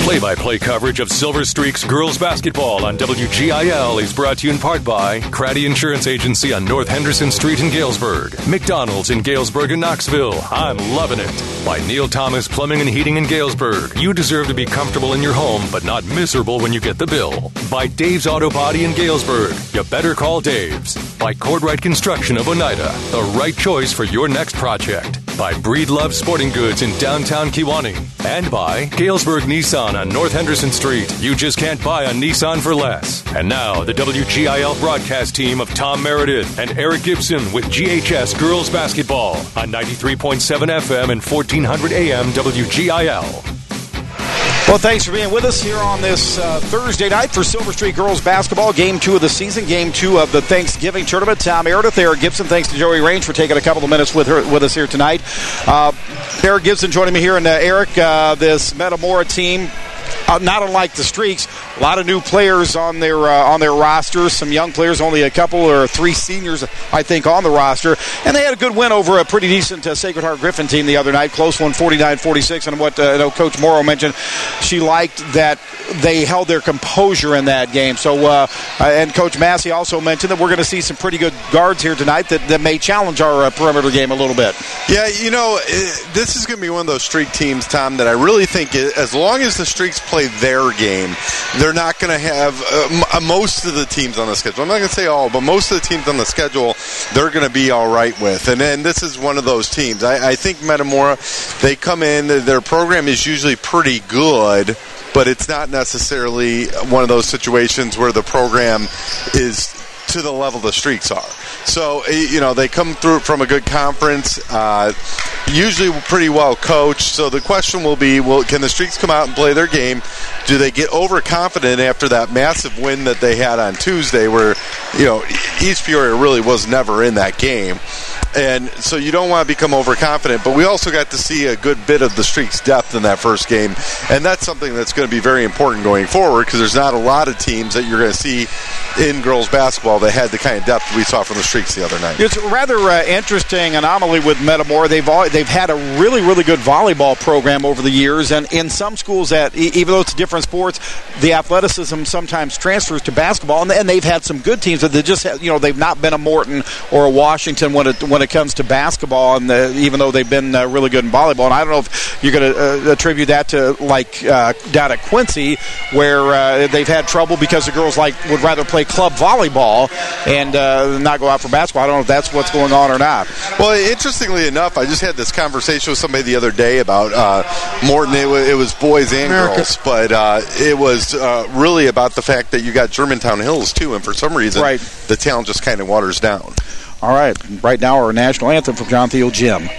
Play-by-play coverage of Silver Streaks girls basketball on WGIL is brought to you in part by Craddy Insurance Agency on North Henderson Street in Galesburg, McDonald's in Galesburg and Knoxville. I'm loving it. By Neil Thomas Plumbing and Heating in Galesburg. You deserve to be comfortable in your home, but not miserable when you get the bill. By Dave's Auto Body in Galesburg. You better call Dave's. By Cordwright Construction of Oneida. The right choice for your next project. By Breedlove Sporting Goods in downtown Kewanee. And by Galesburg Nissan on North Henderson Street. You just can't buy a Nissan for less. And now, the WGIL broadcast team of Tom Meredith and Eric Gibson with GHS Girls Basketball on 93.7 FM and 1400 AM WGIL. Well, thanks for being with us here on this Thursday night for Silver Streak Girls Basketball. Game 2 of the season, Game 2 of the Thanksgiving Tournament. Tom Meredith, Eric Gibson. Thanks to Joey Range for taking a couple of minutes with us here tonight. Eric Gibson joining me here, and Eric, this Metamora team, not unlike the Streaks, a lot of new players on their rosters. Some young players, only a couple or 3 seniors, I think, on the roster. And they had a good win over a pretty decent Sacred Heart Griffin team the other night. Close one, 49-46. And what Coach Morrow mentioned, she liked that they held their composure in that game. So, and Coach Massey also mentioned that we're going to see some pretty good guards here tonight that may challenge our perimeter game a little bit. Yeah, this is going to be one of those Streak teams, Tom, that I really think as long as the Streaks play their game, they're not going to have most of the teams on the schedule. I'm not going to say all, but most of the teams on the schedule, they're going to be all right with. And then this is one of those teams. I think Metamora, they come in, their program is usually pretty good, but it's not necessarily one of those situations where the program is to the level the Streaks are. So, they come through from a good conference, usually pretty well coached. So the question will be, can the Streaks come out and play their game? Do they get overconfident after that massive win that they had on Tuesday where, East Peoria really was never in that game? And so you don't want to become overconfident, but we also got to see a good bit of the Streaks' depth in that first game, and that's something that's going to be very important going forward because there's not a lot of teams that you're going to see in girls basketball that had the kind of depth we saw from the Streaks the other night. It's a rather interesting anomaly with Metamora. They've had a really, really good volleyball program over the years, and in some schools that, even though it's different sports, the athleticism sometimes transfers to basketball, and they've had some good teams that they just have, they've not been a Morton or a Washington when it comes to basketball, and even though they've been really good in volleyball. And I don't know if you're going to attribute that to down at Quincy, where they've had trouble because the girls would rather play club volleyball and not go out for basketball. I don't know if that's what's going on or not. Well, interestingly enough, I just had this conversation with somebody the other day about Morton. It was boys and girls, but it was really about the fact that you got Germantown Hills too, and for some reason, the talent just kind of waters down. All right, right now our national anthem from John Thiel Gym.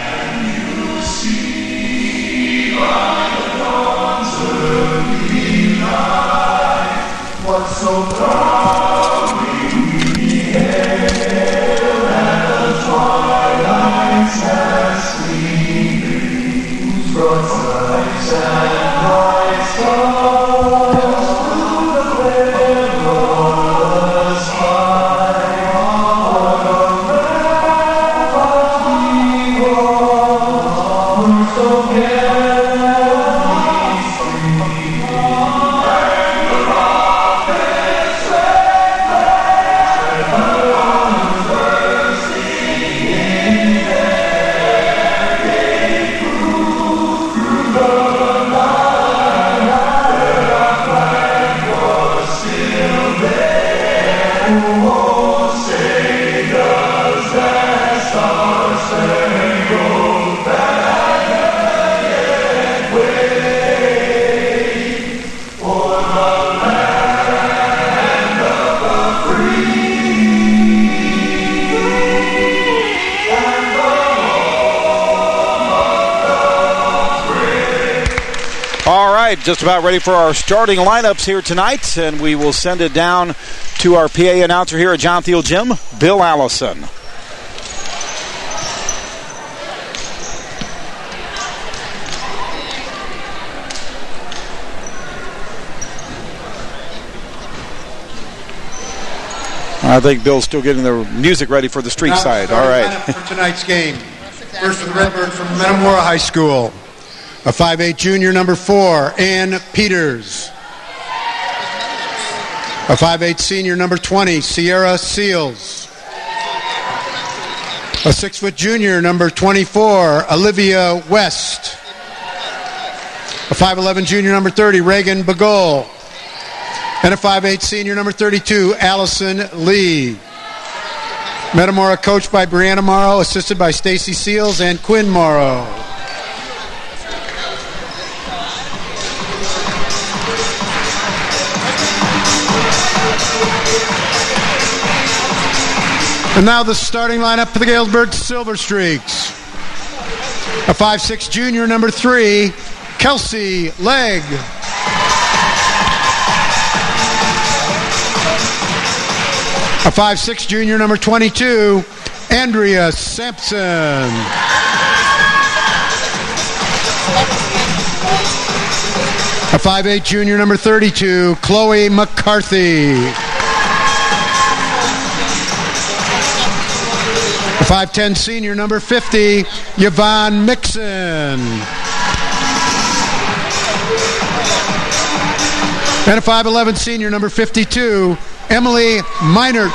Just about ready for our starting lineups here tonight, and we will send it down to our PA announcer here at John Thiel Gym, Bill Allison. I think Bill's still getting the music ready for the street side. All right. For tonight's game. First for the Redbird from Metamora High School. A 5'8" junior, number 4, Ann Peters. A 5'8" senior, number 20, Sierra Seals. A 6' junior, number 24, Olivia West. A 5'11" junior, number 30, Reagan Bagol. And a 5'8" senior, number 32, Allison Lee. Metamora coached by Brianna Morrow, assisted by Stacy Seals and Quinn Morrow. And now the starting lineup for the Galesburg Silver Streaks. A 5'6" junior, number 3, Kelsey Legg. A 5'6" junior, number 22, Andrea Sampson. A 5'8" junior, number 32, Chloe McCarthy. A 5'10" senior, number 50, Yvonne Mixon. And a 5'11" senior, number 52, Emily Meinert.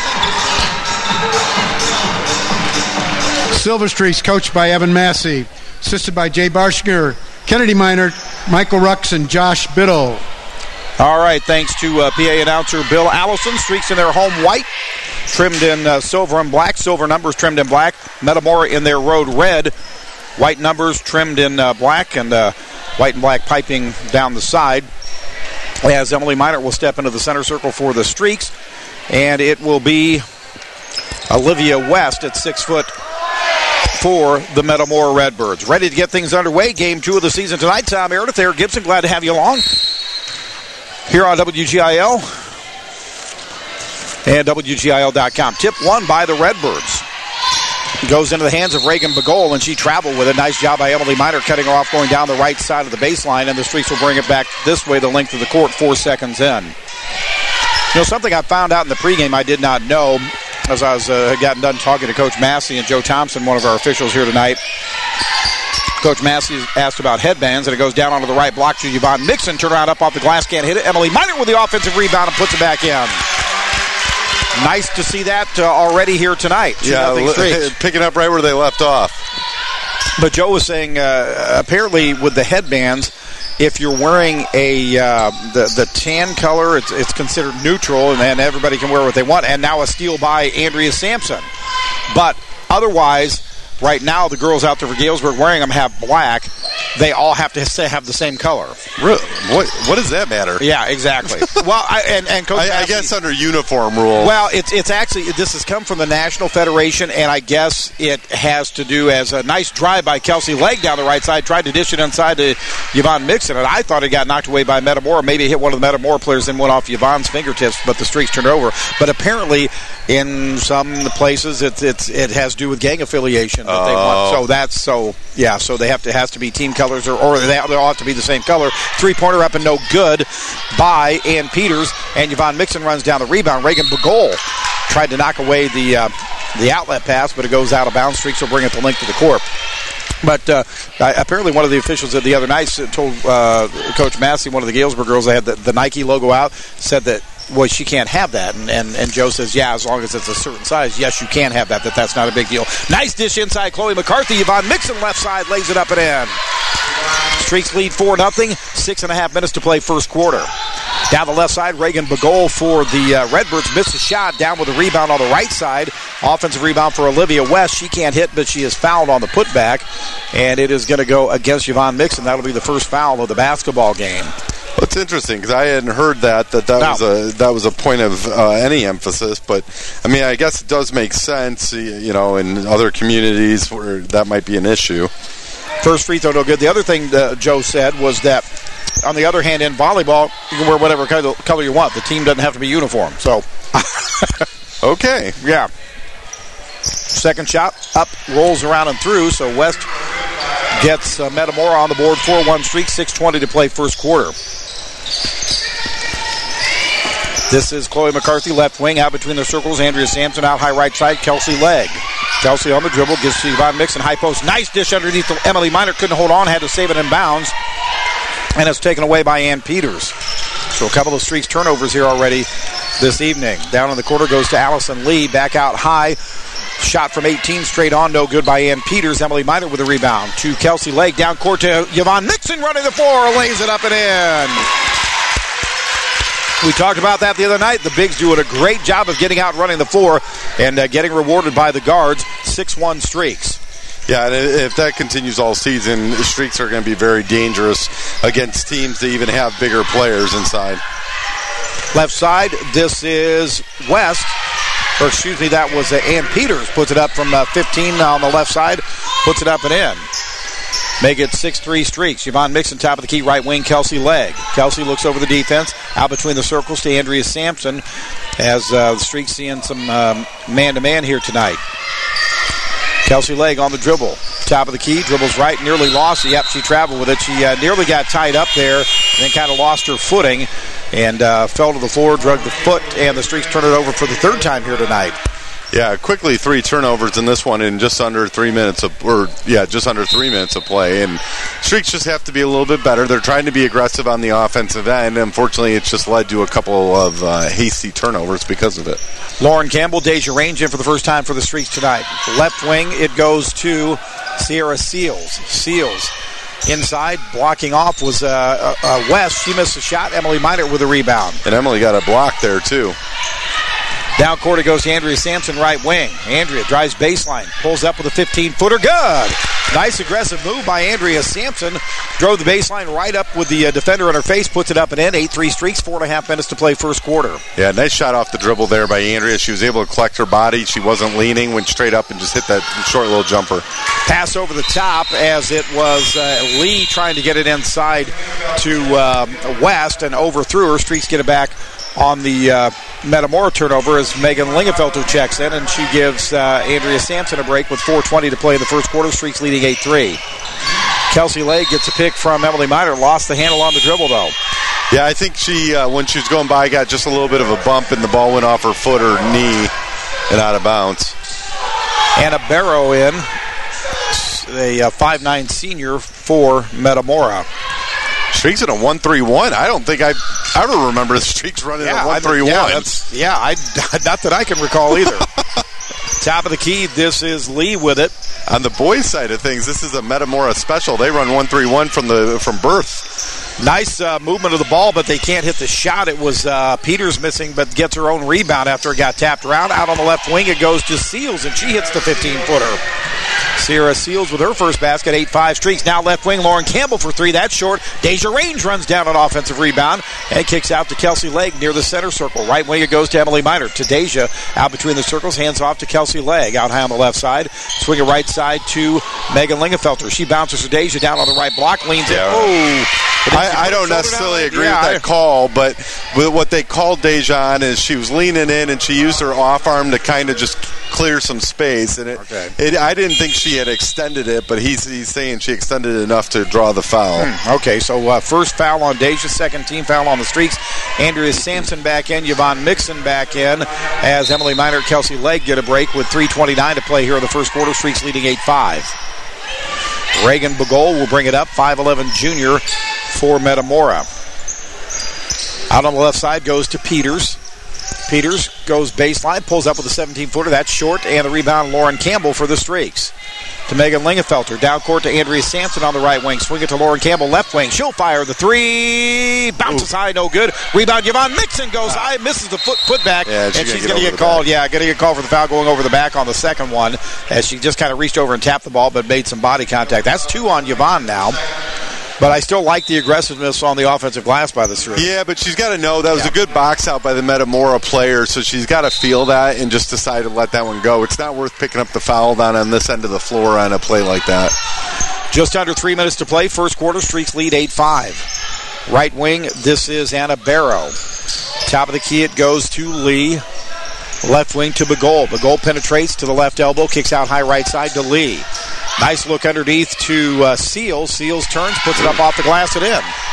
Silver Streaks coached by Evan Massey, assisted by Jay Barshger, Kennedy Meinert, Michael Rux, and Josh Biddle. All right, thanks to PA announcer Bill Allison. Streaks in their home white, trimmed in silver and black. Silver numbers trimmed in black. Metamora in their road red. White numbers trimmed in black, and white and black piping down the side. As Emily Meinert will step into the center circle for the Streaks, and it will be Olivia West at 6 foot for the Metamora Redbirds. Ready to get things underway. Game 2 of the season tonight. Tom Meredith, Eric Gibson, glad to have you along here on WGIL and WGIL.com. Tip 1 by the Redbirds. Goes into the hands of Reagan Bagol, and she traveled with it. Nice job by Emily Meinert cutting her off going down the right side of the baseline, and the Streaks will bring it back this way the length of the court 4 seconds in. You know, something I found out in the pregame I did not know as I was gotten done talking to Coach Massey and Joe Thompson, one of our officials here tonight. Coach Massey asked about headbands, and it goes down onto the right block to Yvonne Mixon. Turn around up off the glass, can't hit it. Emily Meinert with the offensive rebound and puts it back in. Nice to see that already here tonight. Yeah, picking up right where they left off. But Joe was saying apparently with the headbands, if you're wearing the tan color, it's considered neutral, and then everybody can wear what they want. And now a steal by Andrea Sampson. But otherwise, right now the girls out there for Galesburg wearing them have black. They all have to have the same color. Really? What does that matter? Yeah, exactly. Well, and Coach I guess under uniform rules. Well, it's actually, this has come from the National Federation, and I guess it has to do as a nice drive by Kelsey Legg down the right side, tried to dish it inside to Yvonne Mixon, and I thought it got knocked away by Metamora. Maybe it hit one of the Metamora players and went off Yvonne's fingertips, but the Streaks turned over. But apparently, in some places, it has to do with gang affiliation that they want. So they has to be team colors, or they all have to be the same color. Three-pointer up and no good by Ann Peters, and Yvonne Mixon runs down the rebound. Reagan Bagol tried to knock away the outlet pass, but it goes out of bounds. Streaks will bring it the length of the court. But apparently one of the officials the other night told Coach Massey, one of the Galesburg girls, they had the Nike logo out, said that, well, she can't have that. And Joe says, yeah, as long as it's a certain size, yes, you can have that. That's not a big deal. Nice dish inside, Chloe McCarthy. Yvonne Mixon left side lays it up and in. Streaks lead 4-0. 6.5 minutes to play first quarter. Down the left side, Reagan Bagol for the Redbirds missed a shot. Down with a rebound on the right side. Offensive rebound for Olivia West. She can't hit, but she is fouled on the putback. And it is going to go against Yvonne Mixon. That'll be the first foul of the basketball game. Well, it's interesting because I hadn't heard that was a point of any emphasis, but I mean, I guess it does make sense, in other communities where that might be an issue. First free throw, no good. The other thing that Joe said was that, on the other hand, in volleyball, you can wear whatever color you want. The team doesn't have to be uniform. So, okay, yeah. Second shot up, rolls around and through. So West gets Metamora on the board. 4-1 streak, 6:20 to play first quarter. This is Chloe McCarthy, left wing, out between the circles. Andrea Sampson out high right side. Kelsey Legg. Kelsey on the dribble, gives to Yvonne Mixon, high post. Nice dish underneath. Emily Minor couldn't hold on, had to save it in bounds. And it's taken away by Ann Peters. So a couple of Streaks turnovers here already this evening. Down in the corner goes to Allison Lee. Back out high. Shot from 18 straight on, no good by Ann Peters. Emily Minor with a rebound to Kelsey Legg. Down court to Yvonne Mixon running the floor. Lays it up and in. We talked about that the other night. The Bigs doing a great job of getting out and running the floor and getting rewarded by the guards. 6-1 Streaks. Yeah, and if that continues all season, the Streaks are going to be very dangerous against teams that even have bigger players inside. Left side, this is West. Or excuse me, that was Ann Peters. Puts it up from 15 on the left side. Puts it up and in. Make it 6-3 Streaks. Yvonne Mixon, top of the key, right wing, Kelsey Legg. Kelsey looks over the defense. Out between the circles to Andrea Sampson as the Streaks seeing some man-to-man here tonight. Kelsey Legg on the dribble. Top of the key, dribbles right, nearly lost it. Yep, she traveled with it. She nearly got tied up there and then kind of lost her footing and fell to the floor, drug the foot, and the Streaks turn it over for the third time here tonight. Yeah, quickly 3 turnovers in this one in just under 3 minutes of play. And Streaks just have to be a little bit better. They're trying to be aggressive on the offensive end. Unfortunately, it's just led to a couple of hasty turnovers because of it. Lauren Campbell, Deja Range in for the first time for the Streaks tonight. Left wing, it goes to Sierra Seals. Seals inside, blocking off was West. She missed a shot. Emily Minor with a rebound. And Emily got a block there, too. Down court it goes to Andrea Sampson, right wing. Andrea drives baseline, pulls up with a 15-footer. Good! Nice aggressive move by Andrea Sampson. Drove the baseline right up with the defender on her face, puts it up and in. 8-3 Streaks, 4.5 minutes to play first quarter. Yeah, nice shot off the dribble there by Andrea. She was able to collect her body. She wasn't leaning, went straight up and just hit that short little jumper. Pass over the top as it was Lee trying to get it inside to West and overthrew her. Streaks get it back on the Metamora turnover as Megan Lingenfelter checks in, and she gives Andrea Sampson a break with 4:20 to play in the first quarter. Streaks leading 8-3. Kelsey Legg gets a pick from Emily Minor. Lost the handle on the dribble, though. Yeah, I think she, when she was going by, got just a little bit of a bump, and the ball went off her foot or knee and out of bounds. Anna Barrow in, a 5'9 senior for Metamora. Streaks in a 1-3-1. I don't think I ever remember the Streaks running a 1-3-1. Not that I can recall either. Top of the key, this is Lee with it. On the boys' side of things, this is a Metamora special. They run 1-3-1 from birth. Nice movement of the ball, but they can't hit the shot. It was Peters missing, but gets her own rebound after it got tapped around. Out on the left wing, it goes to Seals, and she hits the 15-footer. Sierra Seals with her first basket, 8-5 Streaks. Now left wing, Lauren Campbell for 3. That's short. Deja Range runs down an offensive rebound and kicks out to Kelsey Legg near the center circle. Right wing, it goes to Emily Minor. To Deja, out between the circles, hands off to Kelsey Legg. Out high on the left side. Swing it right side to Megan Lingenfelter. She bounces to Deja down on the right block, leans in. Oh! I don't necessarily agree with that call, but what they called Deja on is she was leaning in and she used her off arm to kind of just clear some space. And I didn't think she had extended it, but he's saying she extended it enough to draw the foul. Okay, so first foul on Deja, second team foul on the Streaks. Andrea Sampson back in, Yvonne Mixon back in, as Emily Minor and Kelsey Legg get a break with 3:29 to play here in the first quarter. Streaks leading 8-5. Reagan Bagol will bring it up, 5'11 junior for Metamora. Out on the left side goes to Peters. Peters goes baseline, pulls up with a 17-footer. That's short, and the rebound, Lauren Campbell for the Streaks. To Megan Lingenfelter. Down court to Andrea Sampson on the right wing. Swing it to Lauren Campbell, left wing. She'll fire the 3. Bounces high, no good. Rebound, Yvonne Mixon goes high, misses the putback, and she's going to get called. Yeah, going to get called for the foul going over the back on the second one, as she just kind of reached over and tapped the ball, but made some body contact. That's 2 on Yvonne now. But I still like the aggressiveness on the offensive glass by the Streaks. Yeah, but she's got to know that was a good box out by the Metamora player, so she's got to feel that and just decide to let that one go. It's not worth picking up the foul down on this end of the floor on a play like that. Just under 3 minutes to play. First quarter, Streaks lead 8-5. Right wing, this is Anna Barrow. Top of the key, it goes to Lee. Left wing to Bagol. Bagol penetrates to the left elbow, kicks out high right side to Lee. Nice look underneath to Seals. Seals turns, puts it up off the glass and in.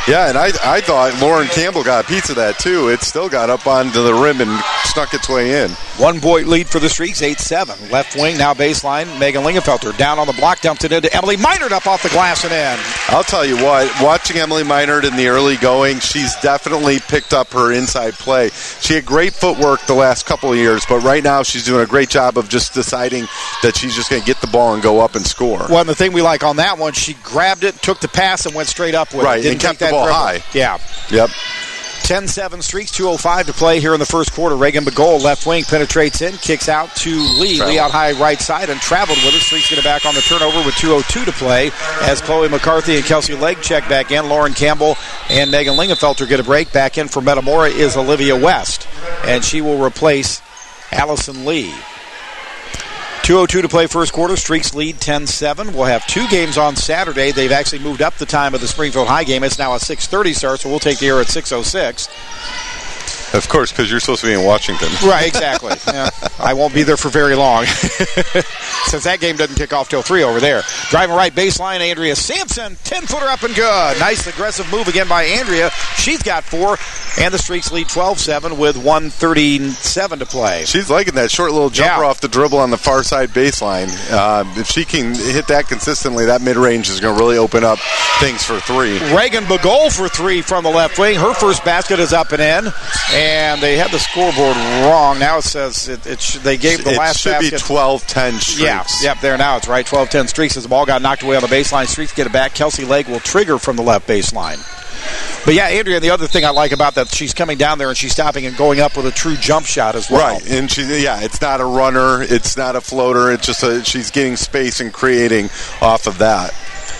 Yeah, and I thought Lauren Campbell got a piece of that, too. It still got up onto the rim and snuck its way in. 1-point lead for the Streaks, 8-7. Left wing, now baseline. Megan Lingenfelter down on the block, dumped it into Emily Meinert up off the glass and in. I'll tell you what, watching Emily Meinert in the early going, she's definitely picked up her inside play. She had great footwork the last couple of years, but right now she's doing a great job of just deciding that she's just going to get the ball and go up and score. Well, and the thing we like on that one, she grabbed it, took the pass, and went straight up with it. Right, and kept the ball high. Yeah. Yep. 10-7 Streaks, 2:05 to play here in the first quarter. Reagan Begole, left wing, penetrates in, kicks out to Lee. Lee out high right side and traveled with it. Streaks get it back on the turnover with 2:02 to play as Chloe McCarthy and Kelsey Legg check back in. Lauren Campbell and Megan Lingenfelter get a break. Back in for Metamora is Olivia West, and she will replace Allison Lee. 2:02 to play first quarter. Streaks lead 10-7. We'll have two games on Saturday. They've actually moved up the time of the Springfield High game. It's now a 6:30 start, so we'll take the air at 6:06. Of course, because you're supposed to be in Washington. Right, exactly. Yeah, I won't be there for very long since that game doesn't kick off till 3 over there. Driving right baseline, Andrea Sampson, 10-footer up and good. Nice aggressive move again by Andrea. She's got 4, and the Streaks lead 12-7 with 1:37 to play. She's liking that short little jumper off the dribble on the far side baseline. If she can hit that consistently, that mid-range is going to really open up things for 3. Reagan Begole for 3 from the left wing. Her first basket is up and in. And they had the scoreboard wrong. Now it says they gave the last basket. It should be 12-10 Streaks. Yeah, there now. It's right, 12-10 Streaks as the ball got knocked away on the baseline. Streaks get it back. Kelsey Legg will trigger from the left baseline. But yeah, Andrea, the other thing I like about that, she's coming down there and she's stopping and going up with a true jump shot as well. Right, and it's not a runner. It's not a floater. It's just she's getting space and creating off of that.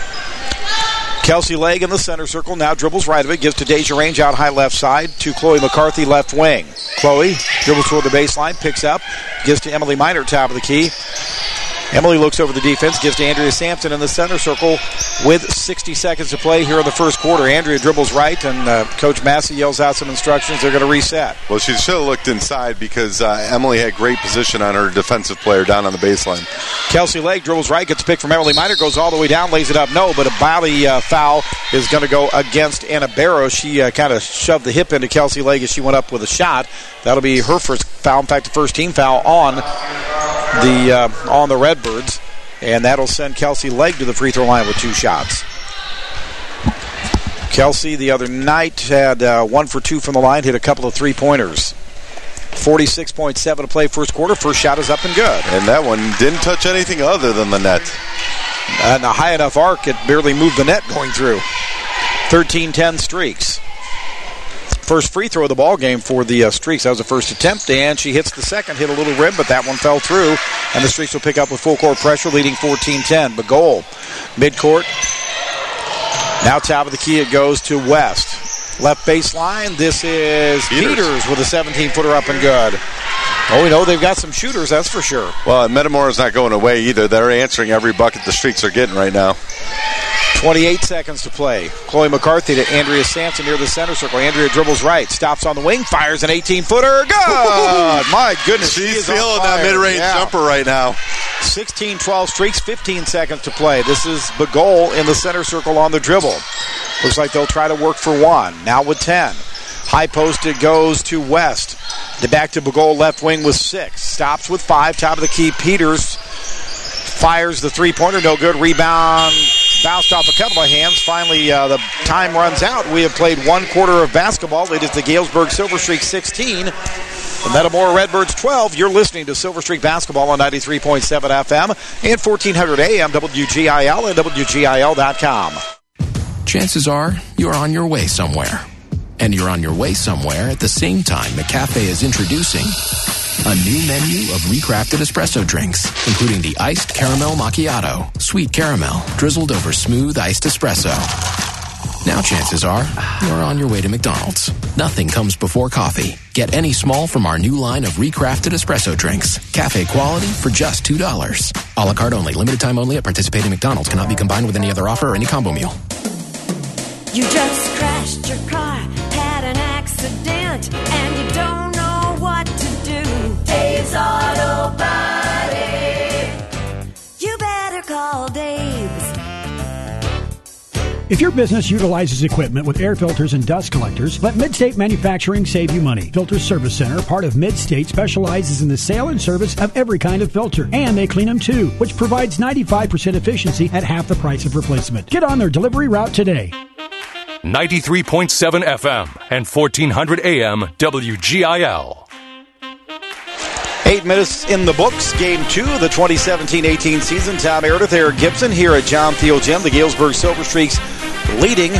Kelsey Legg in the center circle, now dribbles right of it, gives to Deja Range out high left side to Chloe McCarthy left wing. Chloe dribbles toward the baseline, picks up, gives to Emily Meinert top of the key. Emily looks over the defense, gives to Andrea Sampson in the center circle with 60 seconds to play here in the first quarter. Andrea dribbles right, and Coach Massey yells out some instructions. They're going to reset. Well, she should have looked inside because Emily had great position on her defensive player down on the baseline. Kelsey Legg dribbles right, gets a pick from Emily Meinert, goes all the way down, lays it up. No, but a body foul is going to go against Anna Barrow. She kind of shoved the hip into Kelsey Legg as she went up with a shot. That'll be her first foul. In fact, the first team foul on the Redbirds, and that'll send Kelsey Legg to the free throw line with 2 shots. Kelsey the other night had 1 for 2 from the line, hit a couple of 3-pointers. 46.7 to play first quarter. First shot is up and good. And that one didn't touch anything other than the net. And a high enough arc, it barely moved the net going through. 13-10 Streaks. First free throw of the ball game for the Streaks. That was the first attempt, and she hits the second. Hit a little rim, but that one fell through. And the Streaks will pick up with full court pressure, leading 14-10. Begole, midcourt. Now top of the key, it goes to West. Left baseline, this is Peters with a 17-footer up and good. Oh, we know they've got some shooters, that's for sure. Well, Metamora's not going away either. They're answering every bucket the Streaks are getting right now. 28 seconds to play. Chloe McCarthy to Andrea Sampson near the center circle. Andrea dribbles right, stops on the wing, fires an 18-footer. Good! My goodness. She's feeling that mid-range jumper right now. 16-12 Streaks, 15 seconds to play. This is Begole in the center circle on the dribble. Looks like they'll try to work for 1. Now with 10. High post, it goes to West. Back to Begole, left wing with 6. Stops with 5. Top of the key, Peters fires the 3-pointer. No good. Rebound bounced off a couple of hands. Finally, the time runs out. We have played 1 quarter of basketball. It is the Galesburg Silver Streak 16. The Metamora Redbirds 12. You're listening to Silver Streak Basketball on 93.7 FM and 1400 AM WGIL and WGIL.com. Chances are you're on your way somewhere. And you're on your way somewhere at the same time McCafe is introducing a new menu of recrafted espresso drinks, including the iced caramel macchiato, sweet caramel, drizzled over smooth iced espresso. Now chances are you're on your way to McDonald's. Nothing comes before coffee. Get any small from our new line of recrafted espresso drinks. Cafe quality for just $2. A la carte only. Limited time only at participating McDonald's. Cannot be combined with any other offer or any combo meal. You just crashed your car, had an accident, and you don't know what to do. Dave's Auto Body. You better call Dave's. If your business utilizes equipment with air filters and dust collectors, let Midstate Manufacturing save you money. Filter Service Center, part of Midstate, specializes in the sale and service of every kind of filter, and they clean them too, which provides 95% efficiency at half the price of replacement. Get on their delivery route today. 93.7 FM and 1400 AM WGIL. 8 minutes in the books. Game 2 of the 2017-18 season. Tom Meredith, Eric Gibson here at John Thiel Gym. The Galesburg Silver Streaks leading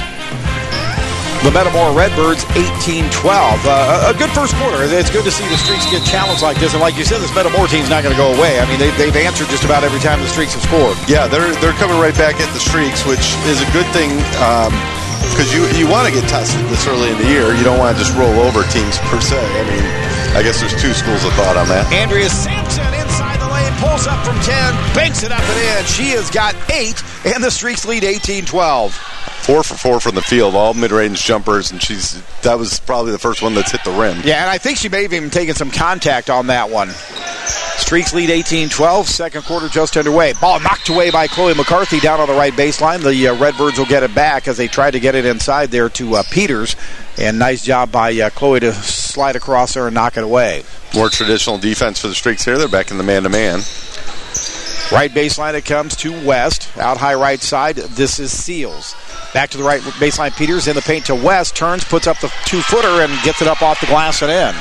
the Metamora Redbirds 18-12. A good first quarter. It's good to see the Streaks get challenged like this. And like you said, this Metamora team's not going to go away. I mean, they've answered just about every time the Streaks have scored. Yeah, they're coming right back at the Streaks, which is a good thing. Because you want to get tested this early in the year. You don't want to just roll over teams per se. I mean, I guess there's two schools of thought on that. Andrea Sampson inside the lane, pulls up from 10, banks it up and in. She has got 8, and the Streaks lead 18-12. 4 for 4 from the field, all mid-range jumpers, and that was probably the first one that's hit the rim. Yeah, and I think she may have even taken some contact on that one. Streaks lead 18-12. Second quarter just underway. Ball knocked away by Chloe McCarthy down on the right baseline. The Redbirds will get it back as they try to get it inside there to Peters. And nice job by Chloe to slide across there and knock it away. More traditional defense for the Streaks here. They're back in the man-to-man. Right baseline it comes to West. Out high right side, this is Seals. Back to the right baseline, Peters in the paint to West. Turns, puts up the 2-footer and gets it up off the glass and in.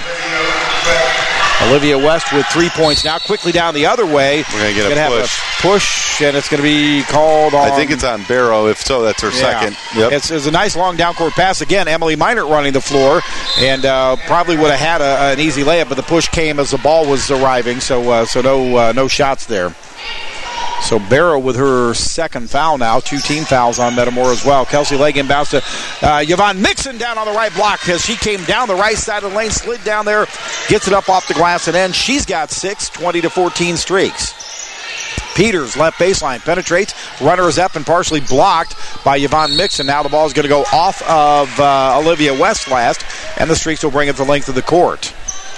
Olivia West with 3 points now. Quickly down the other way. We're going to get a push, and it's going to probably called on. I think it's on Barrow. If so, that's her second. Yep. It's a nice long down court pass. Again, Emily Minert running the floor, and probably would have had an easy layup, but the push came as the ball was arriving, so no shots there. So Barrow with her second foul now. 2 team fouls on Metamora as well. Kelsey Legg inbounds to Yvonne Mixon down on the right block as she came down the right side of the lane, slid down there, gets it up off the glass and in. She's got 6, 20-14 Streaks. Peters, left baseline, penetrates, runner is up and partially blocked by Yvonne Mixon. Now the ball is going to go off of Olivia West last, and the Streaks will bring it the length of the court.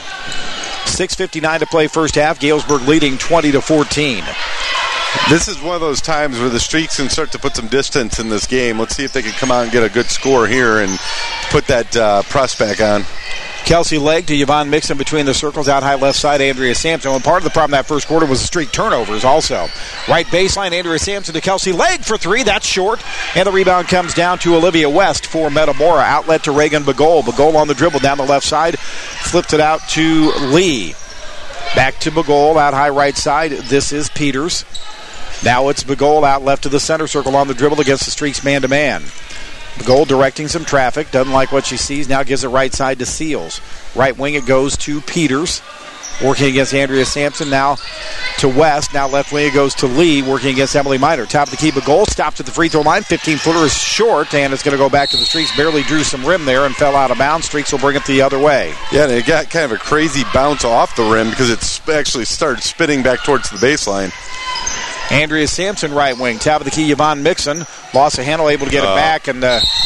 6:59 to play first half. Galesburg leading 20-14. This is one of those times where the Streaks can start to put some distance in this game. Let's see if they can come out and get a good score here and put that press back on. Kelsey Legg to Yvonne Mixon between the circles, out high left side, Andrea Sampson. And part of the problem that first quarter was the Streak turnovers also. Right baseline, Andrea Sampson to Kelsey Legg for 3. That's short. And the rebound comes down to Olivia West for Metamora. Outlet to Reagan Bagol. Bagol on the dribble down the left side. Flipped it out to Lee. Back to Bagol, out high right side. This is Peters. Now it's Bagol out left to the center circle on the dribble against the Streaks man-to-man. Bagol directing some traffic. Doesn't like what she sees. Now gives it right side to Seals. Right wing it goes to Peters. Working against Andrea Sampson. Now to West. Now left wing it goes to Lee. Working against Emily Minert. Top of the key, Bagol stops at the free throw line. 15-footer is short, and it's going to go back to the Streaks. Barely drew some rim there and fell out of bounds. Streaks will bring it the other way. Yeah, and it got kind of a crazy bounce off the rim because it actually started spinning back towards the baseline. Andrea Sampson, right wing. Top of the key, Yvonne Mixon. Lost a handle, able to get it back. And,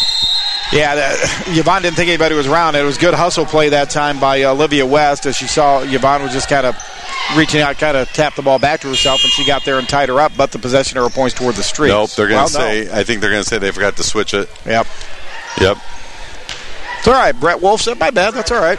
Yvonne didn't think anybody was around. It was good hustle play that time by Olivia West as she saw Yvonne was just kind of reaching out, kind of tapped the ball back to herself, and she got there and tied her up, but the possession arrow points toward the Streaks. Nope, they're going to say, I think they're going to say they forgot to switch it. Yep. It's all right. Brett Wolf said, my bad. That's all right.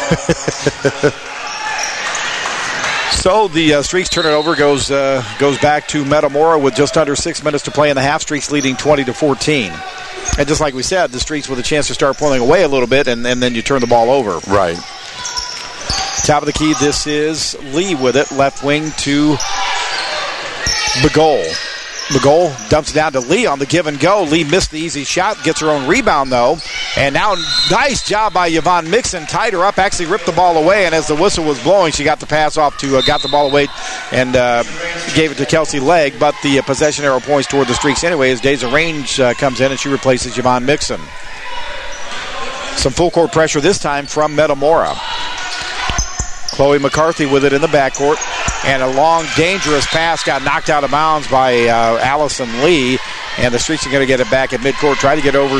So the Streaks turn it over, goes back to Metamora with just under 6 minutes to play in the half. Streaks leading 20-14. And just like we said, the Streaks with a chance to start pulling away a little bit, and then you turn the ball over. Right. Top of the key, this is Lee with it. Left wing to Bagol. Bagol dumps it down to Lee on the give and go. Lee missed the easy shot, gets her own rebound though. And now nice job by Yvonne Mixon. Tied her up, actually ripped the ball away, and as the whistle was blowing, she got the pass off to, got the ball away and gave it to Kelsey Legg, but the possession arrow points toward the Streaks anyway as Deja Range comes in and she replaces Yvonne Mixon. Some full court pressure this time from Metamora. Chloe McCarthy with it in the backcourt. And a long, dangerous pass got knocked out of bounds by Allison Lee. And the Streaks are going to get it back at midcourt, try to get over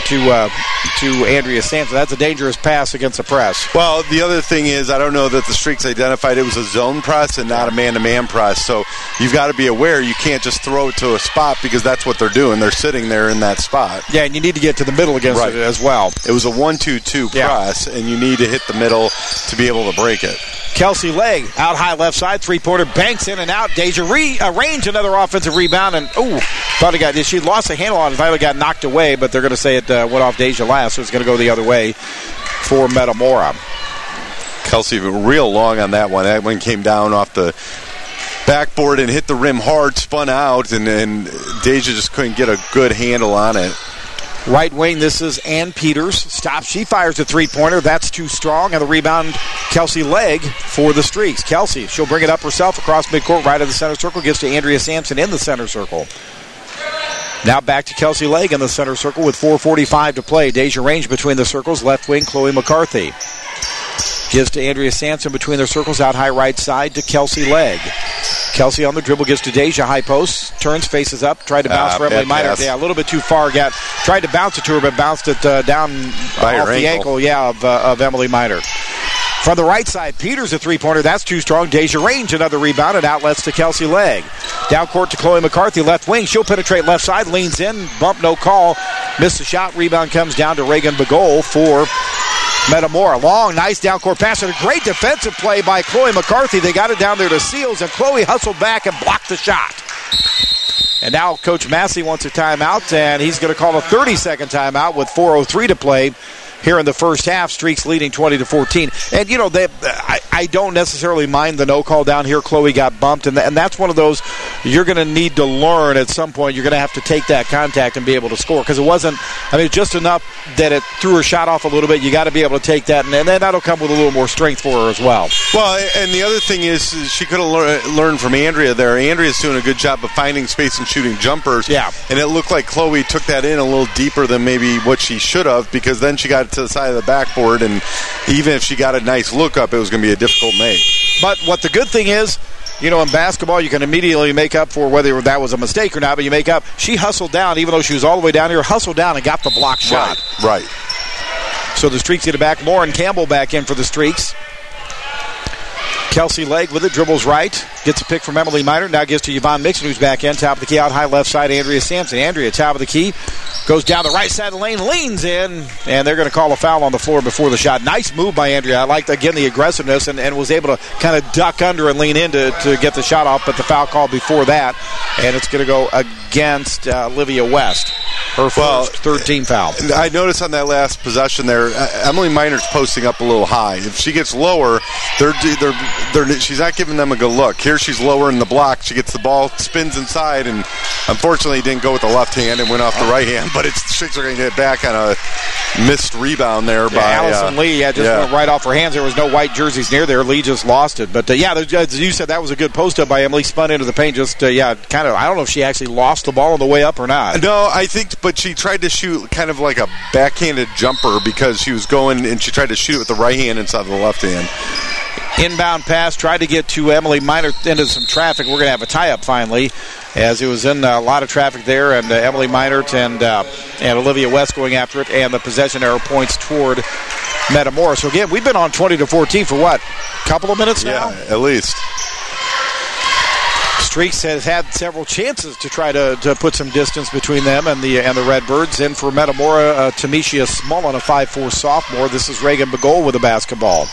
to Andrea Sampson. That's a dangerous pass against the press. Well, the other thing is, I don't know that the Streaks identified it was a zone press and not a man-to-man press. So you've got to be aware you can't just throw it to a spot because that's what they're doing. They're sitting there in that spot. Yeah, and you need to get to the middle against it as well. It was a 1-2-2 press, and you need to hit the middle to be able to break it. Kelsey Legg, out high left side, three-pointer, banks in and out. Deja Range, another offensive rebound, and thought she lost the handle on it. Finally got knocked away, but they're going to say it went off Deja last, so it's going to go the other way for Metamora. Kelsey real long on that one. That one came down off the backboard and hit the rim hard, spun out, and Deja just couldn't get a good handle on it. Right wing, this is Ann Peters. Stops. She fires a three-pointer. That's too strong. And the rebound, Kelsey Legg for the Streaks. Kelsey, she'll bring it up herself across midcourt, right of the center circle. Gives to Andrea Sampson in the center circle. Now back to Kelsey Legg in the center circle with 4:45 to play. Deja Range between the circles. Left wing, Chloe McCarthy. Gives to Andrea Sampson between their circles, out high right side to Kelsey Legg. Kelsey on the dribble, gives to Deja, high post, turns, faces up, tried to bounce for Emily Miner. Yeah, a little bit too far. Tried to bounce it to her, but bounced it down by off the ankle of Emily Miner. From the right side, Peters a three-pointer. That's too strong. Deja Range, another rebound, and outlets to Kelsey Legg. Down court to Chloe McCarthy, left wing. She'll penetrate left side, leans in, bump, no call. Missed the shot. Rebound comes down to Reagan Begole for Metamora. Long, nice down court pass, and a great defensive play by Chloe McCarthy. They got it down there to Seals, and Chloe hustled back and blocked the shot. And now Coach Massey wants a timeout, and he's going to call a 30-second timeout with 4:03 to play here in the first half. Streaks leading 20-14. And, I don't necessarily mind the no call down here. Chloe got bumped, and that's one of those you're going to need to learn at some point. You're going to have to take that contact and be able to score, because it wasn't, just enough that it threw her shot off a little bit. You got to be able to take that, and then that'll come with a little more strength for her as well. Well, and the other thing is she could have learned from Andrea there. Andrea's doing a good job of finding space and shooting jumpers. Yeah. And it looked like Chloe took that in a little deeper than maybe what she should have, because then she got to the side of the backboard, and even if she got a nice look up, it was going to be a difficult make. But what the good thing is, in basketball, you can immediately make up for whether that was a mistake or not, but you make up. She hustled down, even though she was all the way down here, hustled down and got the block shot. Right. So the Streaks get it back. Lauren Campbell back in for the Streaks. Kelsey Legg with it, dribbles right, gets a pick from Emily Miner, now gives to Yvonne Mixon, who's back in, top of the key, out high left side, Andrea Sampson. Andrea, top of the key, goes down the right side of the lane, leans in, and they're going to call a foul on the floor before the shot. Nice move by Andrea. I liked, again, the aggressiveness, and was able to kind of duck under and lean in to get the shot off, but the foul call before that, and it's going to go against Olivia West. Her first third-team foul. I noticed on that last possession there, Emily Miner's posting up a little high. If she gets lower, she's not giving them a good look. Here she's lower in the block. She gets the ball, spins inside, and unfortunately didn't go with the left hand and went off the right hand. But Streaks are going to get back on a missed rebound there by Allison Lee. Went right off her hands. There was no white jerseys near there. Lee just lost it. But as you said, that was a good post up by Emily. Spun into the paint. Kind of. I don't know if she actually lost the ball on the way up or not. No, I think. But she tried to shoot kind of like a backhanded jumper because she was going and she tried to shoot it with the right hand instead of the left hand. Inbound pass, tried to get to Emily Miner into some traffic. We're going to have a tie-up finally, as it was in a lot of traffic there, and Emily Minert and Olivia West going after it, and the possession arrow points toward Metamora. So again, we've been on 20-14 for what? Couple of minutes now? Yeah, at least. Streaks has had several chances to try to put some distance between them and the Redbirds. In for Metamora, Tamisha Smullen, a 5'4" sophomore. This is Reagan Begole with the basketball.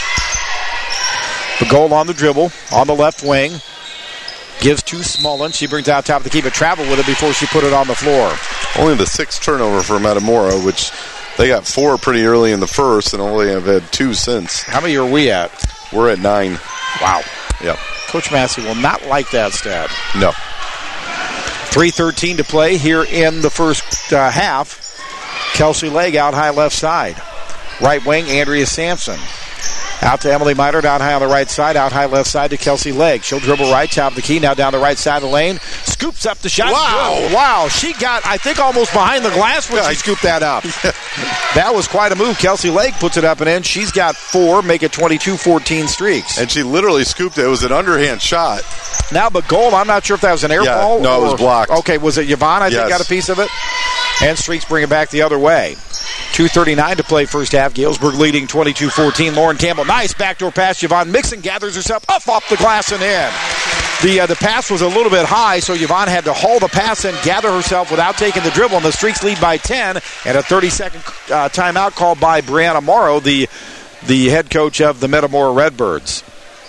Begole on the dribble, on the left wing. Gives to Smullen. She brings out top of the key, but traveled with it before she put it on the floor. Only the sixth turnover for Metamora, which they got 4 pretty early in the first and only have had 2 since. How many are we at? We're at 9. Wow. Yep. Coach Massey will not like that stat. No. 3:13 to play here in the first half. Kelsey Legg out high left side. Right wing, Andrea Sampson. Out to Emily Miner, down high on the right side, out high left side to Kelsey Legg. She'll dribble right, top of the key, now down the right side of the lane. Scoops up the shot. Wow. Wow. She got, I think, almost behind the glass when she scooped that up. That was quite a move. Kelsey Legg puts it up and in. She's got 4, make it 22-14 streaks. And she literally scooped it. It was an underhand shot. Now, but goal, I'm not sure if that was an air ball. No, it was blocked. Okay, was it Yvonne, I think, got a piece of it? And streaks bring it back the other way. 2:39 to play first half. Galesburg leading 22-14. Lauren Campbell, nice backdoor pass. Yvonne Mixon gathers herself up off the glass and in. The pass was a little bit high, so Yvonne had to haul the pass and gather herself without taking the dribble. And the Streaks lead by 10. And a 30-second timeout called by Brianna Morrow, the head coach of the Metamora Redbirds.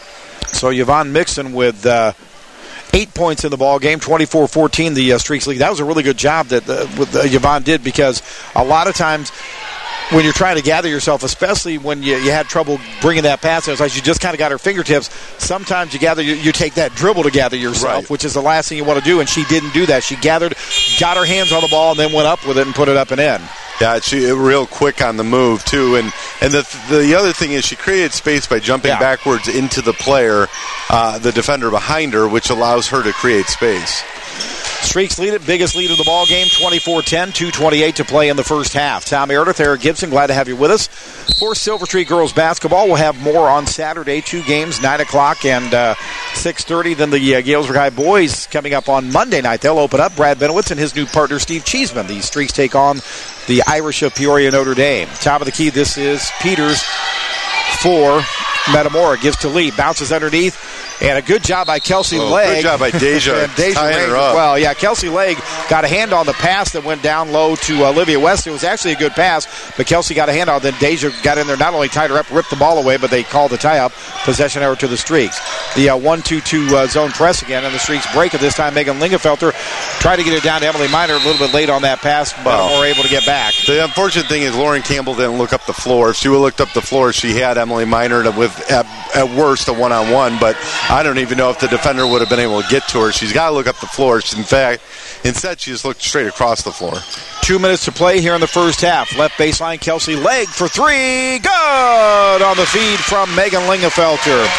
So Yvonne Mixon with 8 points in the ball game, 24-14 the Streaks lead. That was a really good job that Yvonne did, because a lot of times when you're trying to gather yourself, especially when you had trouble bringing that pass, it was like you just kind of got her fingertips. Sometimes you take that dribble to gather yourself, which is the last thing you want to do, and she didn't do that. She gathered, got her hands on the ball, and then went up with it and put it up and in. Yeah, she real quick on the move, too. And the other thing is she created space by jumping backwards into the player, the defender behind her, which allows her to create space. Streaks lead it, biggest lead of the ball game, 24-10, 2:28 to play in the first half. Tom Meredith, Eric Gibson, glad to have you with us. For Silver Streak girls basketball, we'll have more on Saturday, 2 games, 9 o'clock and 6:30. Then the Galesburg High boys coming up on Monday night. They'll open up. Brad Benowitz and his new partner, Steve Cheeseman. The Streaks take on the Irish of Peoria Notre Dame. Top of the key, this is Peters for Metamora. Gives to Lee, bounces underneath. And a good job by Kelsey Legg. Good job by Deja tying her up. Well, yeah, Kelsey Legg got a hand on the pass that went down low to Olivia West. It was actually a good pass, but Kelsey got a hand on it. Then Deja got in there, not only tied her up, ripped the ball away, but they called the tie-up. Possession error to the Streaks. The 1-2-2 zone press again, and the Streaks break it. This time Megan Lingenfelter tried to get it down to Emily Miner a little bit late on that pass, but more able to get back. The unfortunate thing is Lauren Campbell didn't look up the floor. If she would have looked up the floor, she had Emily Miner with, at worst, a one-on-one, but I don't even know if the defender would have been able to get to her. She's got to look up the floor. Instead, she just looked straight across the floor. 2 minutes to play here in the first half. Left baseline, Kelsey Legg for 3. Good on the feed from Megan Lingenfelter.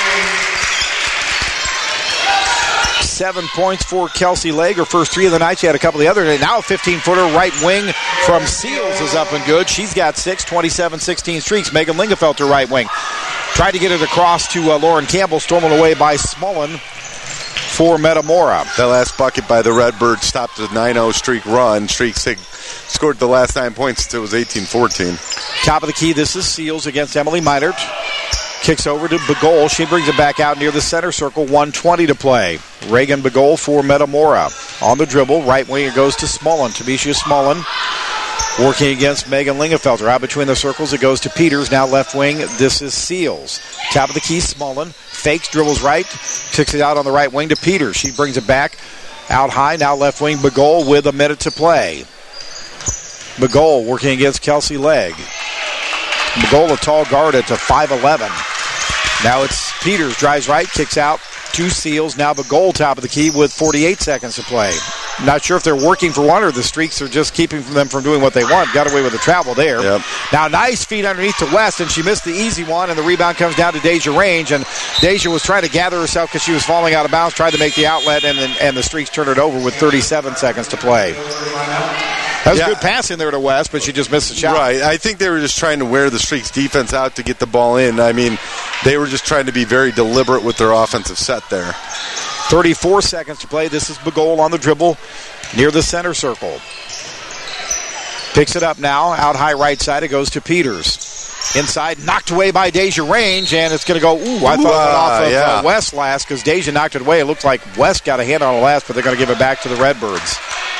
7 points for Kelsey Legg. Her first 3 of the night. She had a couple of the other. Now a 15-footer right wing from Seals is up and good. She's got 6, 27-16 streaks. Megan Lingenfelter right wing. Tried to get it across to Lauren Campbell, stolen away by Smullen for Metamora. That last bucket by the Redbirds stopped a 9-0 streak run. Streaks scored the last 9 points until it was 18-14. Top of the key, this is Seals against Emily Meinert. Kicks over to Begole. She brings it back out near the center circle. 1:20 to play. Reagan Begole for Metamora. On the dribble, right wing it goes to Smullen. Tamisha Smullen working against Megan Lingenfelter. Out between the circles, it goes to Peters. Now left wing, this is Seals. Top of the key, Smullen. Fakes, dribbles right. Kicks it out on the right wing to Peters. She brings it back out high. Now left wing, Begole with a minute to play. Begole working against Kelsey Legg. Begole, a tall guard at 5'11". Now it's Peters, drives right, kicks out to Seals. Now Begole, top of the key with 48 seconds to play. Not sure if they're working for one or the Streaks are just keeping them from doing what they want. Got away with the travel there. Yep. Now nice feed underneath to West, and she missed the easy one, and the rebound comes down to Deja Range, and Deja was trying to gather herself because she was falling out of bounds, tried to make the outlet, and the Streaks turned it over with 37 seconds to play. That was a good pass in there to West, but she just missed the shot. Right. I think they were just trying to wear the Streaks defense out to get the ball in. I mean, they were just trying to be very deliberate with their offensive set there. 34 seconds to play. This is Begole on the dribble near the center circle. Picks it up now. Out high right side. It goes to Peters. Inside, knocked away by Deja Range, and it's going to go, I thought it went off of West last because Deja knocked it away. It looks like West got a hand on it last, but they're going to give it back to the Redbirds.